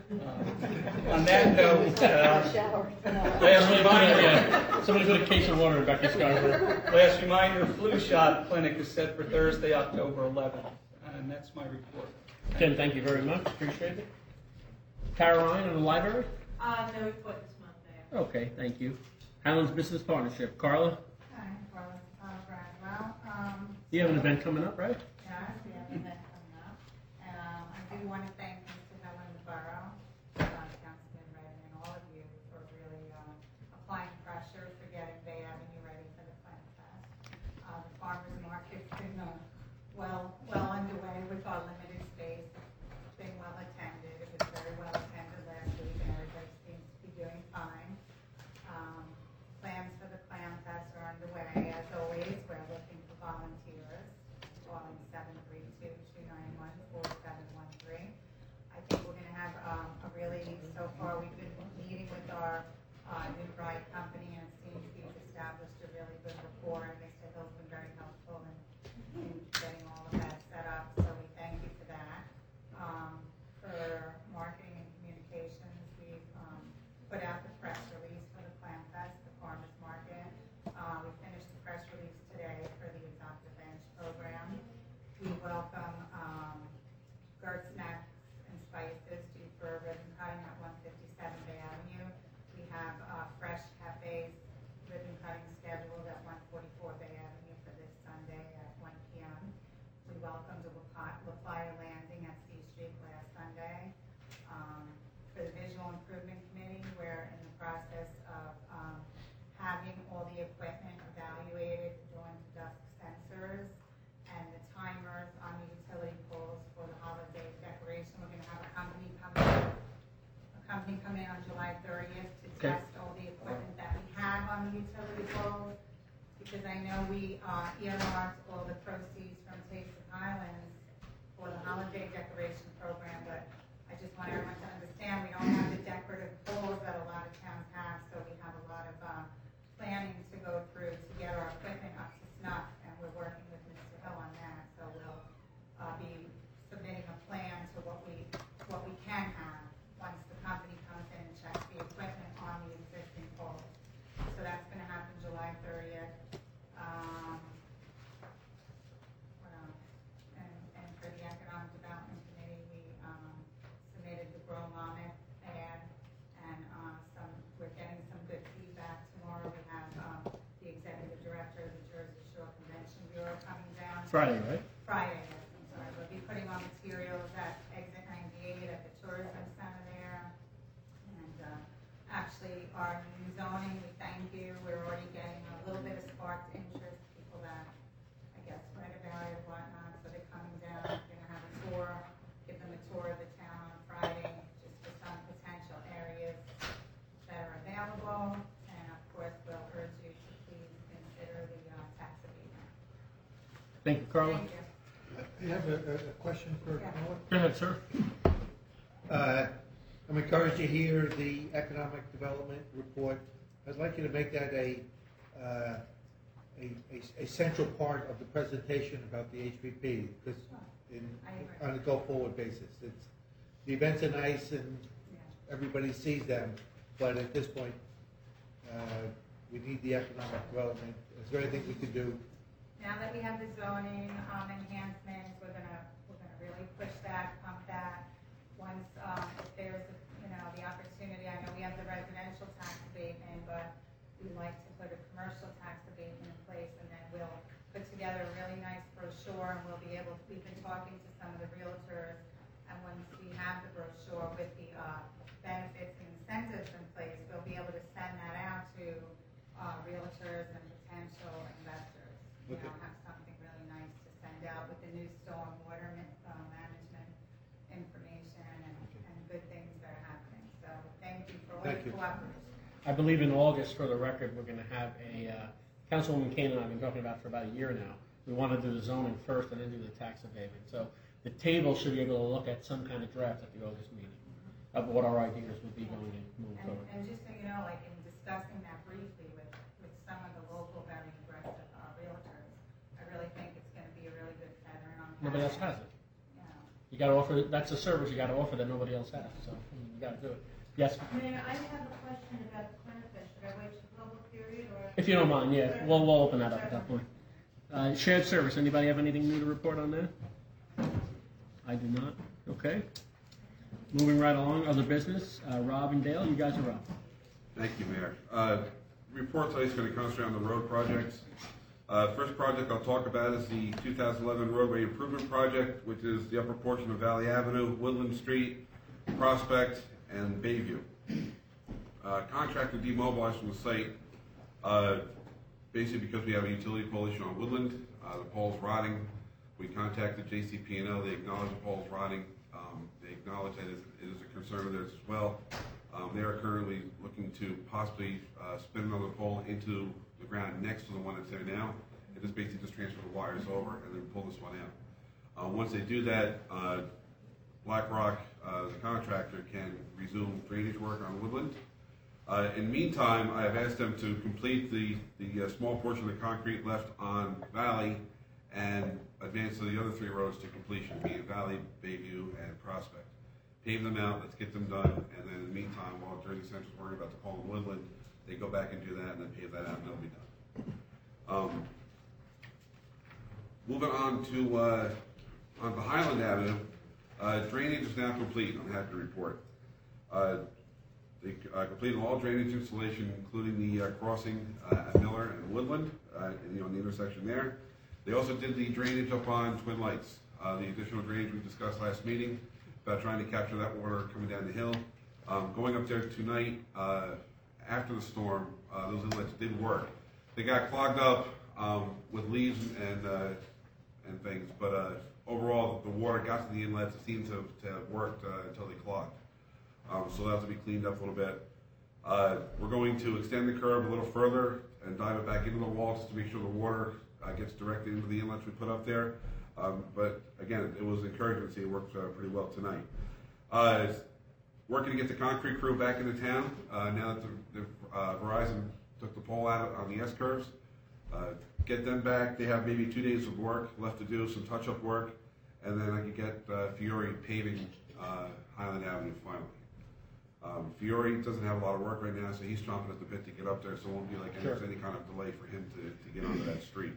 uh, on that note, uh, last reminder, yeah. Somebody put a case of water in Becky's Scarborough. Last reminder, flu shot clinic is set for Thursday, October eleventh, and that's my report. Tim, thank you very much. Appreciate it. Caroline in the library? Uh, no report this month, Mayor. Okay, thank you. Highlands Business Partnership. Carla? Hi, Carla uh, Bradwell. Um, You have an event coming up, right? Yes, we have an event coming up. And um, I do want to thank Mister Helen Borough, uh, Councilman Redden, and all of you for really uh, applying pressure for getting Bay Avenue ready for the Plant Fest. Uh, the farmers market's been uh, well well underway with our limited space. It's been well attended. It was very well attended last week, and everybody seems to be doing fine. Um, plans for the Clam Fest are underway. As always, we're looking for volunteers. Calling seven three two, two nine one, four seven one three. I think we're going to have um, a really, so far we've been meeting with our uh, new bride company, and it seems we've established a really good rapport, and Mister Hill's been very helpful in, in getting all of that set up, so we thank you for that. Um, for marketing and communications, we've um, put out the press release for the Clam Fest, the Farmers Market. Uh, we finished the press release today for the Adopt a Bench program. We welcome um, Gert Snacks and Spices to for ribbon cutting at one fifty-seven Bay Avenue. We have uh, Fresh Cafe's ribbon cutting scheduled at one forty-four Bay Avenue for this Sunday at one p m We welcomed the LaFlyer Landing at C Street last Sunday. Um, for the Visual Improvement Committee, we're in the process of um, having all the equipment evaluated, dawn to dusk sensors, and the timers on the utility poles for the holiday decoration. We're going to have a company come in, a company come in on July thirtieth to Okay. test all the equipment that we have on the utility poles, because I know we uh, earmarked all the proceeds from Taste of Highlands for the holiday decoration program, but I just want everyone to understand we don't have the decorative poles that a lot of towns have, so we have a lot of uh, planning to go through to get our equipment up to snuff, and we're working with Mister Hill on that, so we'll uh, be submitting a plan to what we what we can have once the company comes in and checks the equipment on the existing poles. So that's going to happen July thirtieth. Um, what else? And, and for the Economic Development Committee, we um, submitted the Grow Monmouth ad and uh, some Friday, right? Friday, yes, I'm sorry. We'll be putting on materials at exit ninety-eight at the tourism center there. And uh, actually, our new zoning, we thank you. We're already getting a little bit of sparked interest, people that, I guess, read about it and whatnot. So they're coming down, we're going to have a tour, give them a tour of the town on Friday, just for some potential areas that are available. And of course, we'll urge you to please consider the uh, tax abatement. Thank you, Carla. Thank you. I have a, a a question for Yeah. Carla. Go ahead, sir. Uh, I'm encouraged to hear the economic development report. I'd like you to make that a, uh, a, a, a central part of the presentation about the H P P, because in, on a go-forward basis. It's, the events are nice and everybody sees them, but at this point, uh, we need the economic development. Is there anything we can do? Now that we have the zoning um, enhancements, we're gonna we're gonna really push that, pump that. Once um, if there's you know the opportunity, I know we have the residential tax abatement, but we like to put a commercial tax abatement in place, and then we'll put together a really nice brochure, and we'll be able to. We've been talking to some of the realtors, and once we have the brochure with the uh, benefits and incentives in place, we'll be able to send that out to uh, realtors and potential investors. You Okay. know, have something really nice to send out with the new storm water uh, management information and, and good things that are happening. So thank you for all Thank your you. cooperation. I believe in August, for the record, we're going to have a, uh, Councilwoman Kane and I have been talking about for about a year now. We want to do the zoning first and then do the tax abatement. So the table should be able to look at some kind of draft at the August meeting of what our ideas would be going to move And, forward. and just so you know, like in discussing that briefly with, with some of the local very aggressive uh, realtors, I really think it's going to be a really good feather in our cap. Nobody else has it. You know. You got to offer, that's a service you got to offer that nobody else has, so you got to do it. Yes, Mayor, I have a question about the Cornerfest. Should I wait till public period or? if you don't mind, yeah, we'll, we'll open that up at that point. Uh, shared service, anybody have anything new to report on that? I do not, okay. Moving right along, other business, uh, Rob and Dale, you guys are up. Thank you, Mayor. Uh, report today is going to concentrate on the road projects. Uh, first project I'll talk about is the two thousand eleven roadway improvement project, which is the upper portion of Valley Avenue, Woodland Street, Prospect, and Bayview. Uh, contractor demobilized from the site, uh, basically because we have a utility pole issue on Woodland. Uh, the pole's rotting. We contacted J C P and L. They acknowledge the pole's rotting. Um, they acknowledge that it is a concern of theirs as well. Um, they are currently looking to possibly uh, spin another pole into the ground next to the one that's there now, and just basically just transfer the wires over and then pull this one out. Uh, once they do that, uh, BlackRock, uh, the contractor, can resume drainage work on Woodland. Uh, in the meantime, I have asked them to complete the, the uh, small portion of the concrete left on Valley and advance to the other three roads to completion, being Valley, Bayview, and Prospect. Pave them out, let's get them done, and then in the meantime, while Jersey Central's worrying about the pole in Woodland, they go back and do that, and then pave that out, and they'll be done. Um, moving on to uh, on to Highland Avenue, uh, drainage is now complete. I'm happy to report. Uh, they uh, completed all drainage installation, including the uh, crossing uh, at Miller and Woodland, uh, and, you know, on the intersection there. They also did the drainage up on Twin Lights, uh, the additional drainage we discussed last meeting about trying to capture that water coming down the hill. Um, going up there tonight, uh, after the storm, uh, those inlets did work. They got clogged up um, with leaves and uh, and things, but uh, overall the water got to the inlets. It seemed to, to have worked uh, until they clogged. Um, so they'll have to be cleaned up a little bit. Uh, we're going to extend the curb a little further and dive it back into the wall just to make sure the water uh, gets directly into the inlets we put up there. Um, but again, it was encouraging to see it worked uh, pretty well tonight. Uh, working to get the concrete crew back into town uh, now that the, the uh, Verizon took the pole out on the S-curves. Uh, get them back. They have maybe two days of work left to do, some touch-up work, and then I can get uh, Fiore paving uh, Highland Avenue finally. Um, Fiore doesn't have a lot of work right now, so he's chomping at the bit to get up there, so it won't be like any, Sure. any kind of delay for him to, to get onto that street.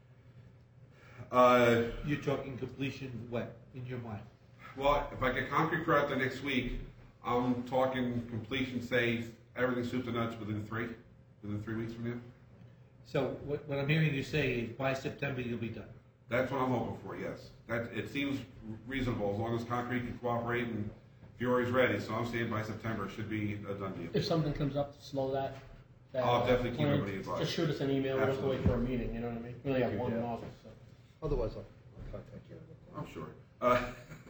Uh, You're talking completion when, in your mind? well, if I get concrete crew out there next week, I'm talking completion, say, everything soup to nuts within three, within three weeks from now. So what, what I'm hearing you say is by September you'll be done. That's what I'm hoping for, yes. That, it seems reasonable, as long as concrete can cooperate and Fiore's ready, so I'm saying by September it should be a done deal. If something comes up to slow that, that I'll uh, definitely keep plan, everybody advised. just shoot us an email. We don't have to wait Absolutely. for a meeting. You know what I mean? We only have one Yeah. nozzle. So. Otherwise, I'll I'll contact you. I'm sure. Uh,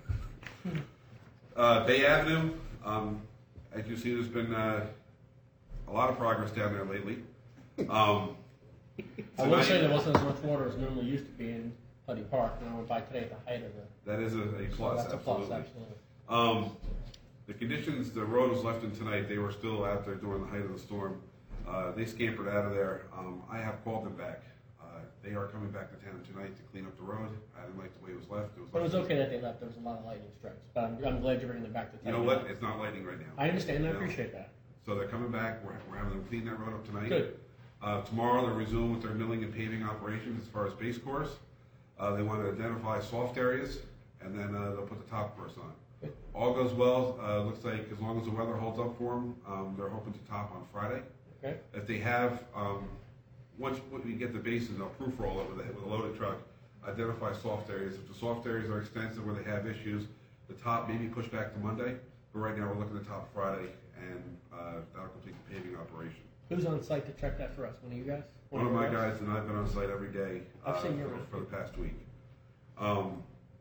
uh, Bay Avenue, um, as you see, there's been uh, a lot of progress down there lately. Um, I will say tonight- there wasn't as much water as normally used to be in Putty Park, and I went by today at the height of the. That is a, a So plus, that's a plus, absolutely. absolutely. Um, the conditions, the road was left in tonight, they were still out there during the height of the storm. Uh, they scampered out of there. Um, I have called them back. Uh, they are coming back to town tonight to clean up the road. I didn't like the way it was left. It was, But it was left- okay that they left. There was a lot of lightning strikes, but I'm, I'm glad you're bringing them back to. You know town. what? It's not lightning right now. I understand. I You know? appreciate that. So they're coming back. We're, we're having them clean that road up tonight. Good. Uh, tomorrow they'll resume with their milling and paving operations as far as base course. Uh, they want to identify soft areas, and then uh, they'll put the top course on. Good. All goes well. Uh, looks like as long as the weather holds up for them, um, they're hoping to top on Friday. Okay. If they have, um, once when we get the basin, they'll proof roll it with a, with a loaded truck, identify soft areas. If the soft areas are extensive where they have issues, the top may be pushed back to Monday. But right now we're looking at top Friday, and uh, that'll complete the paving operation. Who's on site to check that for us? One of you guys? One of your my guys and I've been on site every day uh, I've seen your for, work. for the past week. Um,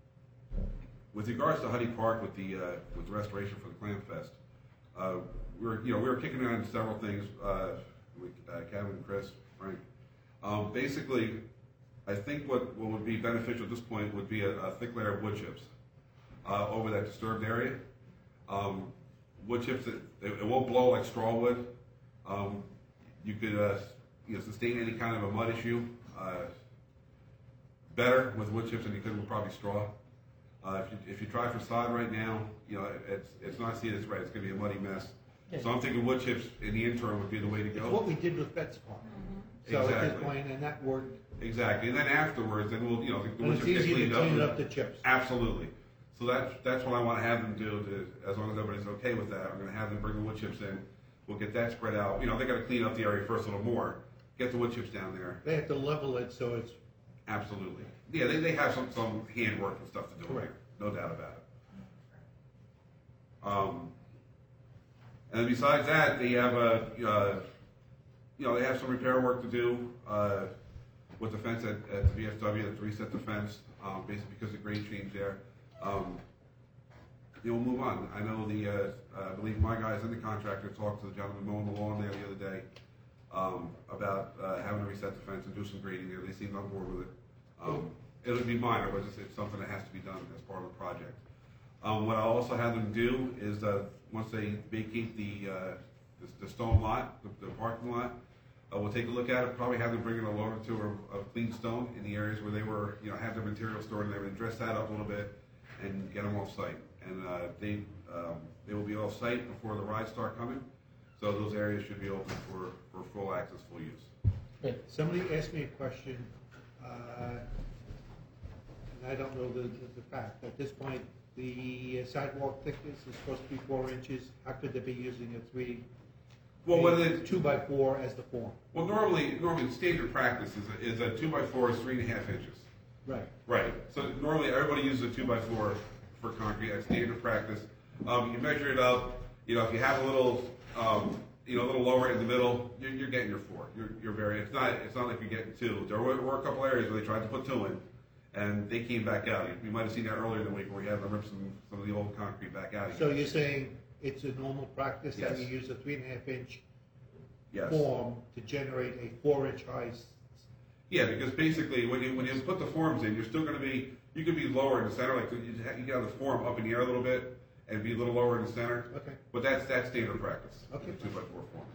with regards to Huddy Park with the uh, with the restoration for the Clam Fest, uh, we were you know we were kicking on several things uh, with uh, Kevin, Chris, Frank. Um, basically, I think what, what would be beneficial at this point would be a, a thick layer of wood chips uh, over that disturbed area. Um, wood chips, it, it won't blow like straw would. Um, you could uh, you know, sustain any kind of a mud issue uh, better with wood chips than you could with probably straw. Uh, if, you, if you try facade right now, you know it's it's not seen as right. It's going to be a muddy mess. Yeah. So I'm thinking wood chips in the interim would be the way to It's go. what we did with Betts Farm. So at this Exactly. point, and that worked. Exactly, and then afterwards, then we'll you know the, the And wood it's chips get easier to cleaned up. clean and- up the chips. Absolutely. So that's that's what I want to have them do. To, as long as everybody's okay with that, I'm going to have them bring the wood chips in. We'll get that spread out. You know, they got to clean up the area first a little more. Get the wood chips down there. They have to level it so it's Absolutely. Yeah, they, they have some some handwork and stuff to do. Correct. No doubt about it. Um, and then besides that, they have a uh, you know they have some repair work to do uh, with the fence at, at the V F W to reset the fence, um, basically because of grade change there. Um, You'll move on. I know the, uh, uh, I believe my guys and the contractor talked to the gentleman mowing the lawn there the other day um, about uh, having to reset the fence and do some grading there. They seemed on board with it. Um, it'll be minor, but it's, it's something that has to be done as part of the project. Um, what I'll also have them do is uh, once they vacate the, uh, the, the stone lot, the, the parking lot, uh, we'll take a look at it. Probably have them bring in a load or two of, of clean stone in the areas where they were, you know, have their material stored and everything. Dress that up a little bit and get them off site. And uh, they um, they will be off site before the rides start coming, so those areas should be open for, for full access, full use. Good. Somebody asked me a question, uh, and I don't know the, the, the fact. At this point, the sidewalk thickness is supposed to be four inches. How could they be using a three, Well, what a it is, two by four as the form? well, normally normally standard practice is a, is a two by four is three and a half inches. Right. Right. So normally everybody uses a two by four for concrete. That's standard practice. Um, you measure it up. You know, if you have a little, um, you know, a little lower in the middle, you're, you're getting your four. You're, you're very. It's not. It's not like you're getting two. There were, were a couple areas where they tried to put two in, and they came back out. You, you might have seen that earlier in the week where we had to rip some some of the old concrete back out again. So you're saying it's a normal practice that Yes. you use a three and a half inch Yes. form to generate a four inch high? s- Yeah, because basically when you when you put the forms in, you're still going to be you could be lower in the center, like you have, you have the form up in the air a little bit and be a little lower in the center. Okay. But that's that's standard practice. Okay. Two by four form.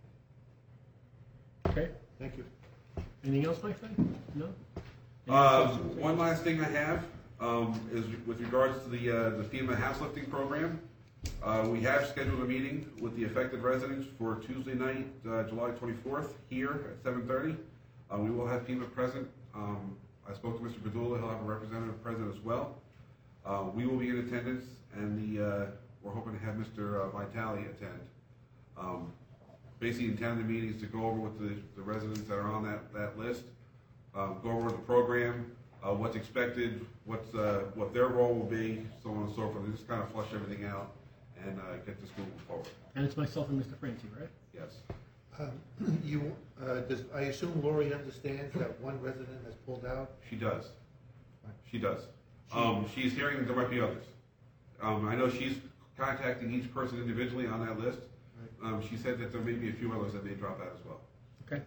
Okay. Thank you. Anything else, my friend? No. Any Uh, other questions? one last thing I have um, is with regards to the uh, the FEMA house lifting program. Uh, we have scheduled a meeting with the affected residents for Tuesday night, uh, July twenty-fourth, here at seven thirty. Uh, we will have FEMA present. Um, I spoke to Mister Padula. He'll have a representative present as well. Uh, we will be in attendance, and the uh, we're hoping to have Mister Uh, Vitale attend. Um, basically, intent of the meeting is to go over with the, the residents that are on that, that list, um, go over the program, uh, what's expected, what's, uh, what their role will be, so on and so forth. They just kind of flush everything out and uh, get this moving forward. And it's myself and Mister Francie, right? Yes. Um, You, uh, does, I assume Lori understands that one resident has pulled out? She does. She does. Um, she's hearing there might be others. Um, I know she's contacting each person individually on that list. Um, she said that there may be a few others that may drop out as well. Okay.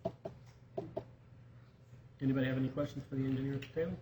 Anybody have any questions for the engineer at the table?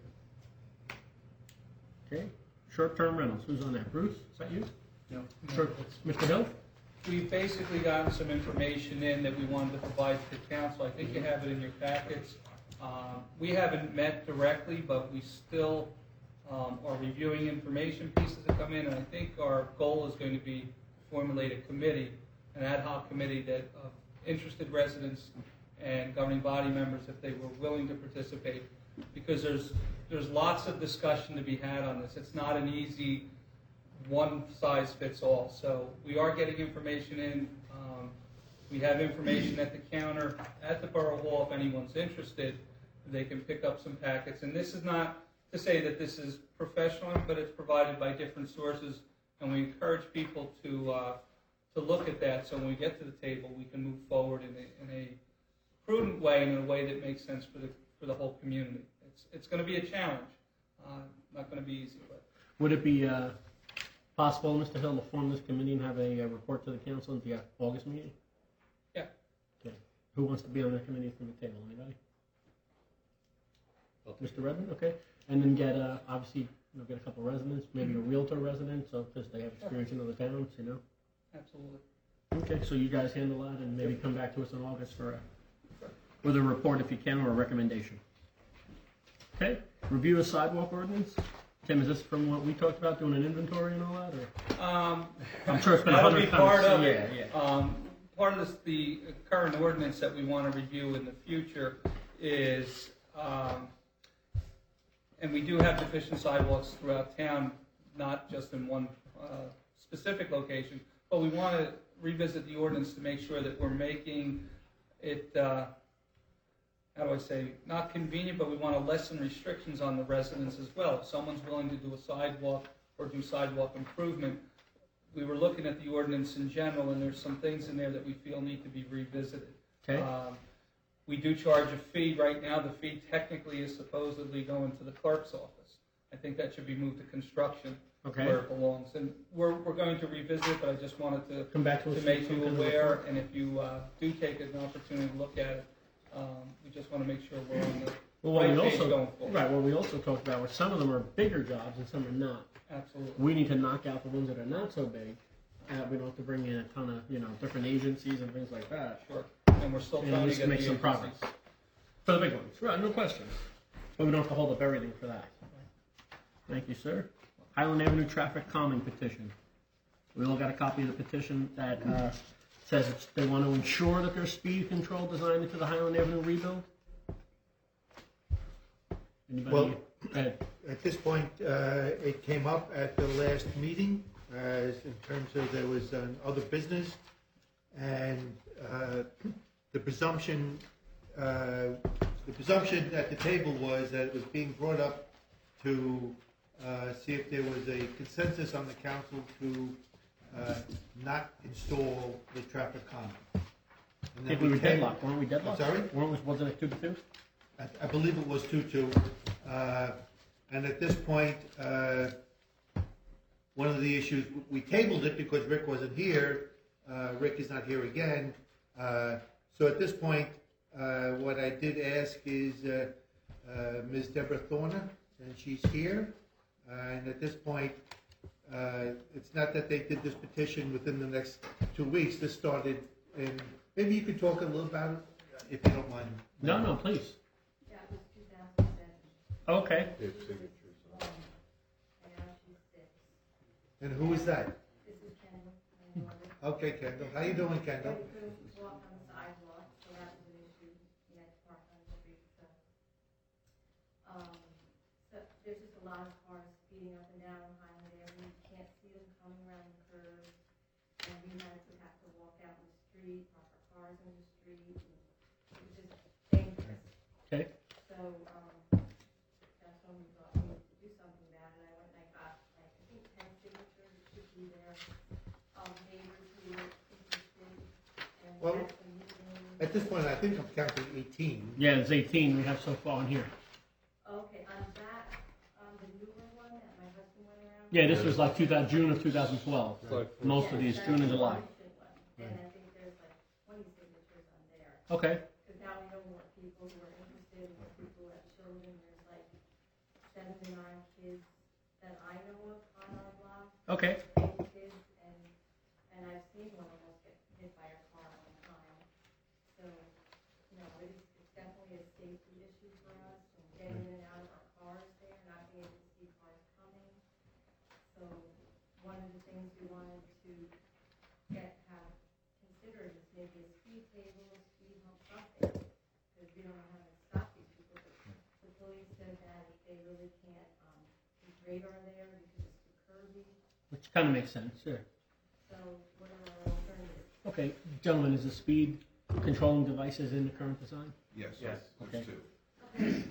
Okay. Short-term rentals, who's on that? Bruce, is that you? No. Short, Mister Hill? We've basically gotten some information in that we wanted to provide to the council. I think you have it in your packets. Um, we haven't met directly, but we still um, are reviewing information pieces that come in, and I think our goal is going to be to formulate a committee, an ad hoc committee that of interested residents and governing body members, if they were willing to participate, because there's there's lots of discussion to be had on this. It's not an easy one size fits all. So we are getting information in. Um, we have information at the counter at the Borough Hall. If anyone's interested, they can pick up some packets. And this is not to say that this is professional, but it's provided by different sources, and we encourage people to uh, to look at that. So when we get to the table, we can move forward in a, in a prudent way, and in a way that makes sense for the for the whole community. It's it's going to be a challenge. Uh, not going to be easy, but Would it be uh, possible, Mister Hill, to form this committee and have a, uh report to the council at the uh, August meeting? Yeah. Okay. Who wants to be on that committee from the table? Anybody? Mister Redmond, okay. And then get, uh, obviously, you know, get a couple residents, maybe a Realtor resident, so because they have experience in other towns, you know? absolutely. Okay, so you guys handle that and maybe come back to us in August for a, with a report if you can, or a recommendation. Okay, review of sidewalk ordinance. Tim, is this from what we talked about, doing an inventory and all that, or? Um, I'm sure it's been a that'll hundred be times. part of Yeah, it. yeah. Um, part of this, the current ordinance that we want to review in the future is, um, and we do have deficient sidewalks throughout town, not just in one uh, specific location, but we want to revisit the ordinance to make sure that we're making it, uh, how do I say, not convenient, but we want to lessen restrictions on the residents as well. If someone's willing to do a sidewalk or do sidewalk improvement, we were looking at the ordinance in general, and there's some things in there that we feel need to be revisited. Okay. Um, we do charge a fee. Right now, the fee technically is supposedly going to the clerk's office. I think that should be moved to construction Okay. where it belongs. And we're, we're going to revisit it, but I just wanted to, Come back to us. to make with some you kind of aware, report. and if you uh, do take an opportunity to look at it, um, we just want to make sure we're on the Well, what right we page also, going forward. right, what we also talked about was some of them are bigger jobs and some are not. Absolutely. We need to knock out the ones that are not so big. Uh, we don't have to bring in a ton of, you know, different agencies and things like that. Sure. And we're still And trying at to least get make the some agencies. progress. For the big ones, right, no question. But we don't have to hold up everything for that. Thank you, sir. Highland Avenue traffic calming petition. We all got a copy of the petition that uh, says it's, they want to ensure that there's speed control designed into the Highland Avenue rebuild. Anybody? Well, Go ahead. At this point, uh, it came up at the last meeting, as in terms of there was um, other business, and uh, the presumption, uh, the presumption at the table was that it was being brought up to uh, see if there was a consensus on the council to uh, not install the traffic calming. And I then think we were came- deadlocked, weren't we deadlocked? I'm sorry? Weren't we, wasn't it two to two? I, I believe it was two-two. Uh, and at this point, uh, one of the issues, we tabled it because Rick wasn't here. Uh, Rick is not here again. Uh, so at this point, uh, what I did ask is uh, uh, Miz Deborah Thorner, and she's here. Uh, and at this point, uh, it's not that they did this petition within the next two weeks. This started, and maybe you could talk a little about it, if you don't mind. No, no, please. That was two thousand seven. Okay. Um, and now she's six. And who is that? This is Kendall. my daughter. Okay, Kendall. How you doing, Kendall? They couldn't walk on the sidewalk, so that was an issue. We had to park on the street, so. Um, so there's just a lot of cars speeding up and down on Highland Avenue. You can't see them coming around the curve. And we had to have to walk out in the street, park our cars in the street. And it was just dangerous. Okay. So, um, see there, um, neighbors who were interested in Well, actually using. At this point, I think I'm counting eighteen. Yeah, there's eighteen we have so far in here. Okay, on that, on the newer one that my husband went around. Yeah, this was like two thousand, June of two thousand twelve. Right. Most of these, Yes, June and that's July. the recent one. And I think there's like twenty signatures on there. Okay, Because now we know more people who are interested, more people who have children. There's like seven to nine kids that I know of on our block. okay. Kids, and, and I've seen one almost get hit by a car one time. So, you know, it's, it's definitely a safety issue for us, and getting in and out of our cars there, not being able to see cars coming. So, one of the things we wanted to get, have considered is maybe a speed table, speed hump, something, because we don't know how to stop these people. But the police said that if they really can't, um, keep radar there because it's too curvy. Which kind of makes sense, sure. So what are our alternatives? Okay, gentlemen, is the speed controlling devices in the current design? Yes, Yes. there's Okay. two.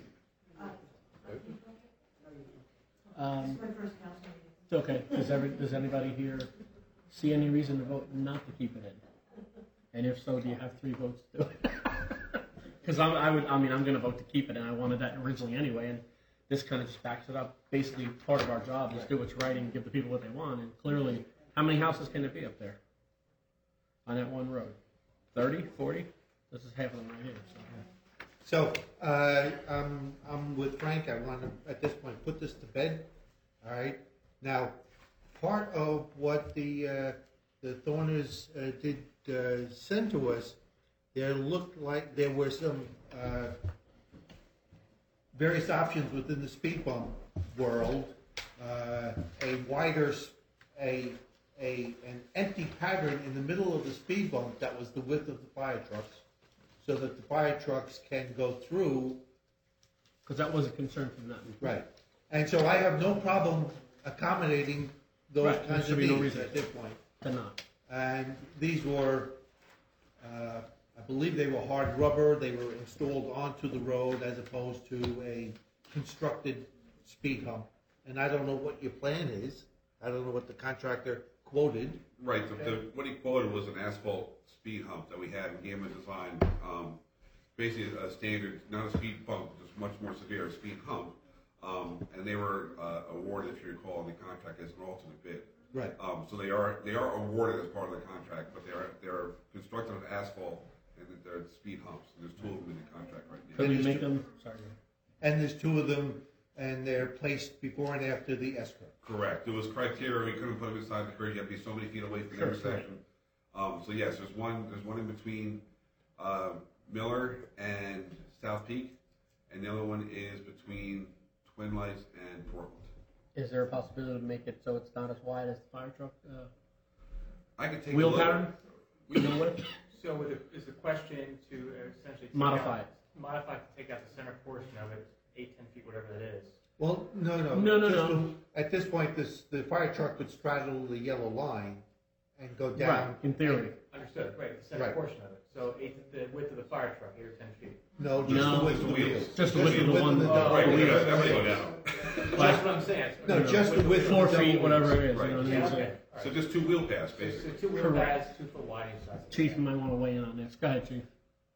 Um, This is my first council meeting. It's okay. Does every, does anybody here see any reason to vote not to keep it in? And if so, do you have three votes to do it? Because I'm, I would, I mean, I'm going to vote to keep it, and I wanted that originally anyway. And this kind of just backs it up. Basically, part of our job is do what's right and give the people what they want. And clearly, how many houses can it be up there on that one road? thirty, forty? This is half of them right here. So, So, uh, I'm, I'm with Frank. I want to, at this point, put this to bed. All right. Now, part of what the, uh, the Thorners uh, did uh, send to us, there looked like there were some uh, various options within the speed bump world. Uh, a wider, s- a, a, an empty pattern in the middle of the speed bump that was the width of the fire trucks, so that the fire trucks can go through. because that was a concern from them. Right. And so I have no problem accommodating those Right, there kinds should of be no needs reason at this point. To not. And these were, uh, I believe they were hard rubber, they were installed onto the road as opposed to a constructed speed hump. And I don't know what your plan is, I don't know what the contractor quoted. Right, the, the, what he quoted was an asphalt speed hump that we had, and gave him a design, um, basically a standard, not a speed bump, just much more severe, a speed hump. Um, and they were, uh, awarded, if you recall, in the contract as an alternate bid. Right. Um, so they are, they are awarded as part of the contract, but they are, they're constructed of asphalt, and they're speed humps, and there's two of them in the contract right now. Could we make them, sorry. And there's two of them, and they're placed before and after the S-curve. Correct. There was criteria. We couldn't put them inside the curve. You have to be so many feet away from the Sure, sure. intersection. Um, so yes, there's one. There's one in between uh, Miller and South Peak, and the other one is between Twin Lights and Portland. Is there a possibility to make it so it's not as wide as the fire truck? Uh, I could take wheel a look. pattern? Wheel width? So with it, is the question to uh, essentially take Modify out, it. modify to take out the center portion of it, eight, ten feet, whatever that is. Well, no, no. No, no, Just no. to- At this point, this, the fire truck would straddle the yellow line and go down. Right, in theory. Understood, right, the center Right. portion of it. So eight, the width of the fire truck, eight or ten feet. No, just No. the width of the Wheels. wheels. Just the width of the one- the- Oh, Right, the we wheels. got that would go down. That's what I'm saying. No, just the width. Four of the feet, double whatever it wheels. is. You know what I mean? Yeah, So okay. All So right. just two wheel paths, So, basically. so two wheel Correct. pads, two foot wide each side. Chief might want to weigh in on this. Go ahead, Chief.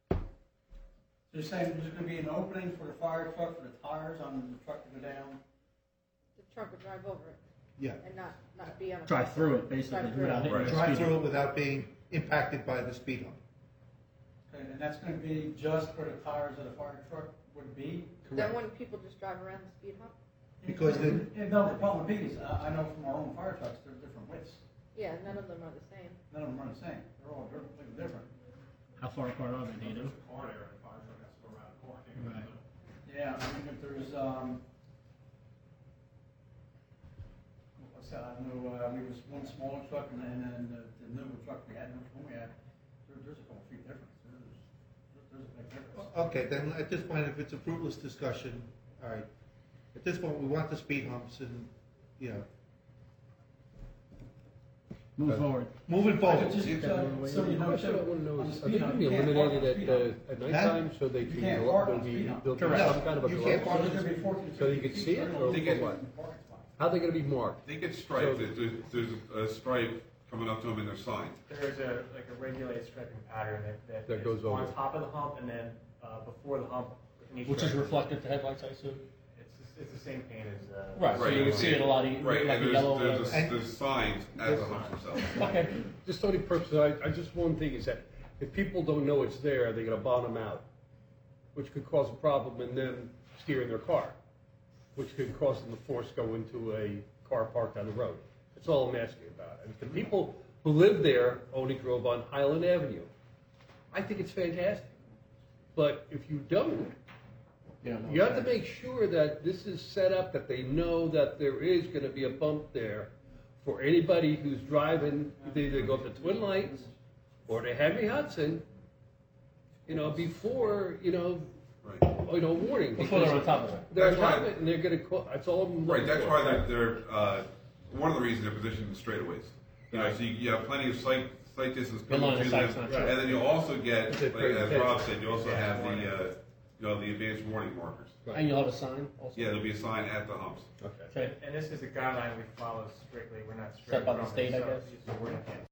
You're saying there's gonna be an opening for the fire truck, for the tires on the truck to go down? The truck would drive over it Yeah. and not, not be on a. Drive through it, basically, Drive through it. without hitting Right. the Drive speed through it limit. without being impacted by the speed hump. Okay, and that's gonna be just where the tires of the fire truck would be? Then wouldn't people just drive around the speed hump? Because then- Yeah, no, the problem is, I, I know from our own fire trucks, they're different widths. Yeah, none of them are the same. None of them are the same. They're all different, different. How far apart are they, do you know? Car there, and fire truck has to go around the corner. Right. Yeah, I mean, if there's, um, what's that, I know, uh, we was one smaller truck and then, and the, the newer truck we had, which one we had, there, there's a couple feet difference. There's, there's a big difference. Okay, then at this point, if it's a fruitless discussion, all right. At this point, we want the speed humps and, you know, Move forward. moving forward. Just, uh, so you know, Question I want to know on the is, are speed they hump, going to be you can't park on eliminated the at, speed hump. uh, at nighttime so they You can, can't go park up on and the be speed hump. built in Correct. some kind of a You garage? can't park So there's gonna be fourteen, So you could fifteen see it, feet or for for a what? parking spot. How are they gonna be marked? They get striped, There- there's, there's a stripe coming up to them in their sign. There's a, like a regulated striping pattern that, that, That is goes on over. top of the hump and then, uh, before the hump. in each Which is direction. reflected to headlights, I assume? It's, it's the same paint as, uh. Right, so Right, you you can see see it a lot, e- Right, like and a there's, yellow. there's, uh, a, there's signs at the humps themselves. Okay. Just only purpose, I, I just, one thing is that if people don't know it's there, they're gonna bottom out, which could cause a problem in them steering their car, which could cause them to force go into a car parked on the road. That's all I'm asking about. And if the people who live there only drove on Highland Avenue, I think it's fantastic. But if you don't, Yeah, no, you have to make sure that this is set up, that they know that there is gonna be a bump there for anybody who's driving, they either go up to Twin Lights or to Henry Hudson, you know, before, you know, Right. you know, warning. Before they're on because top of it. They're on That's top why- of it, and they're gonna, co- that's all I'm Right, looking that's for. why they're, they're, uh, one of the reasons they're positioned in straightaways. You know, so you, you have plenty of sight, sight distance The line coming of to sight's them. not short. And then you also get, It's like, a great as pitch. Rob said, you also Yeah, have the, warning. uh, you know, the advanced warning markers. And you'll have a sign also? Yeah, there'll be a sign at the humps. Okay. Okay. And this is a guideline we follow strictly, we're not strict. Set by the from it, state, I so- guess? So we're,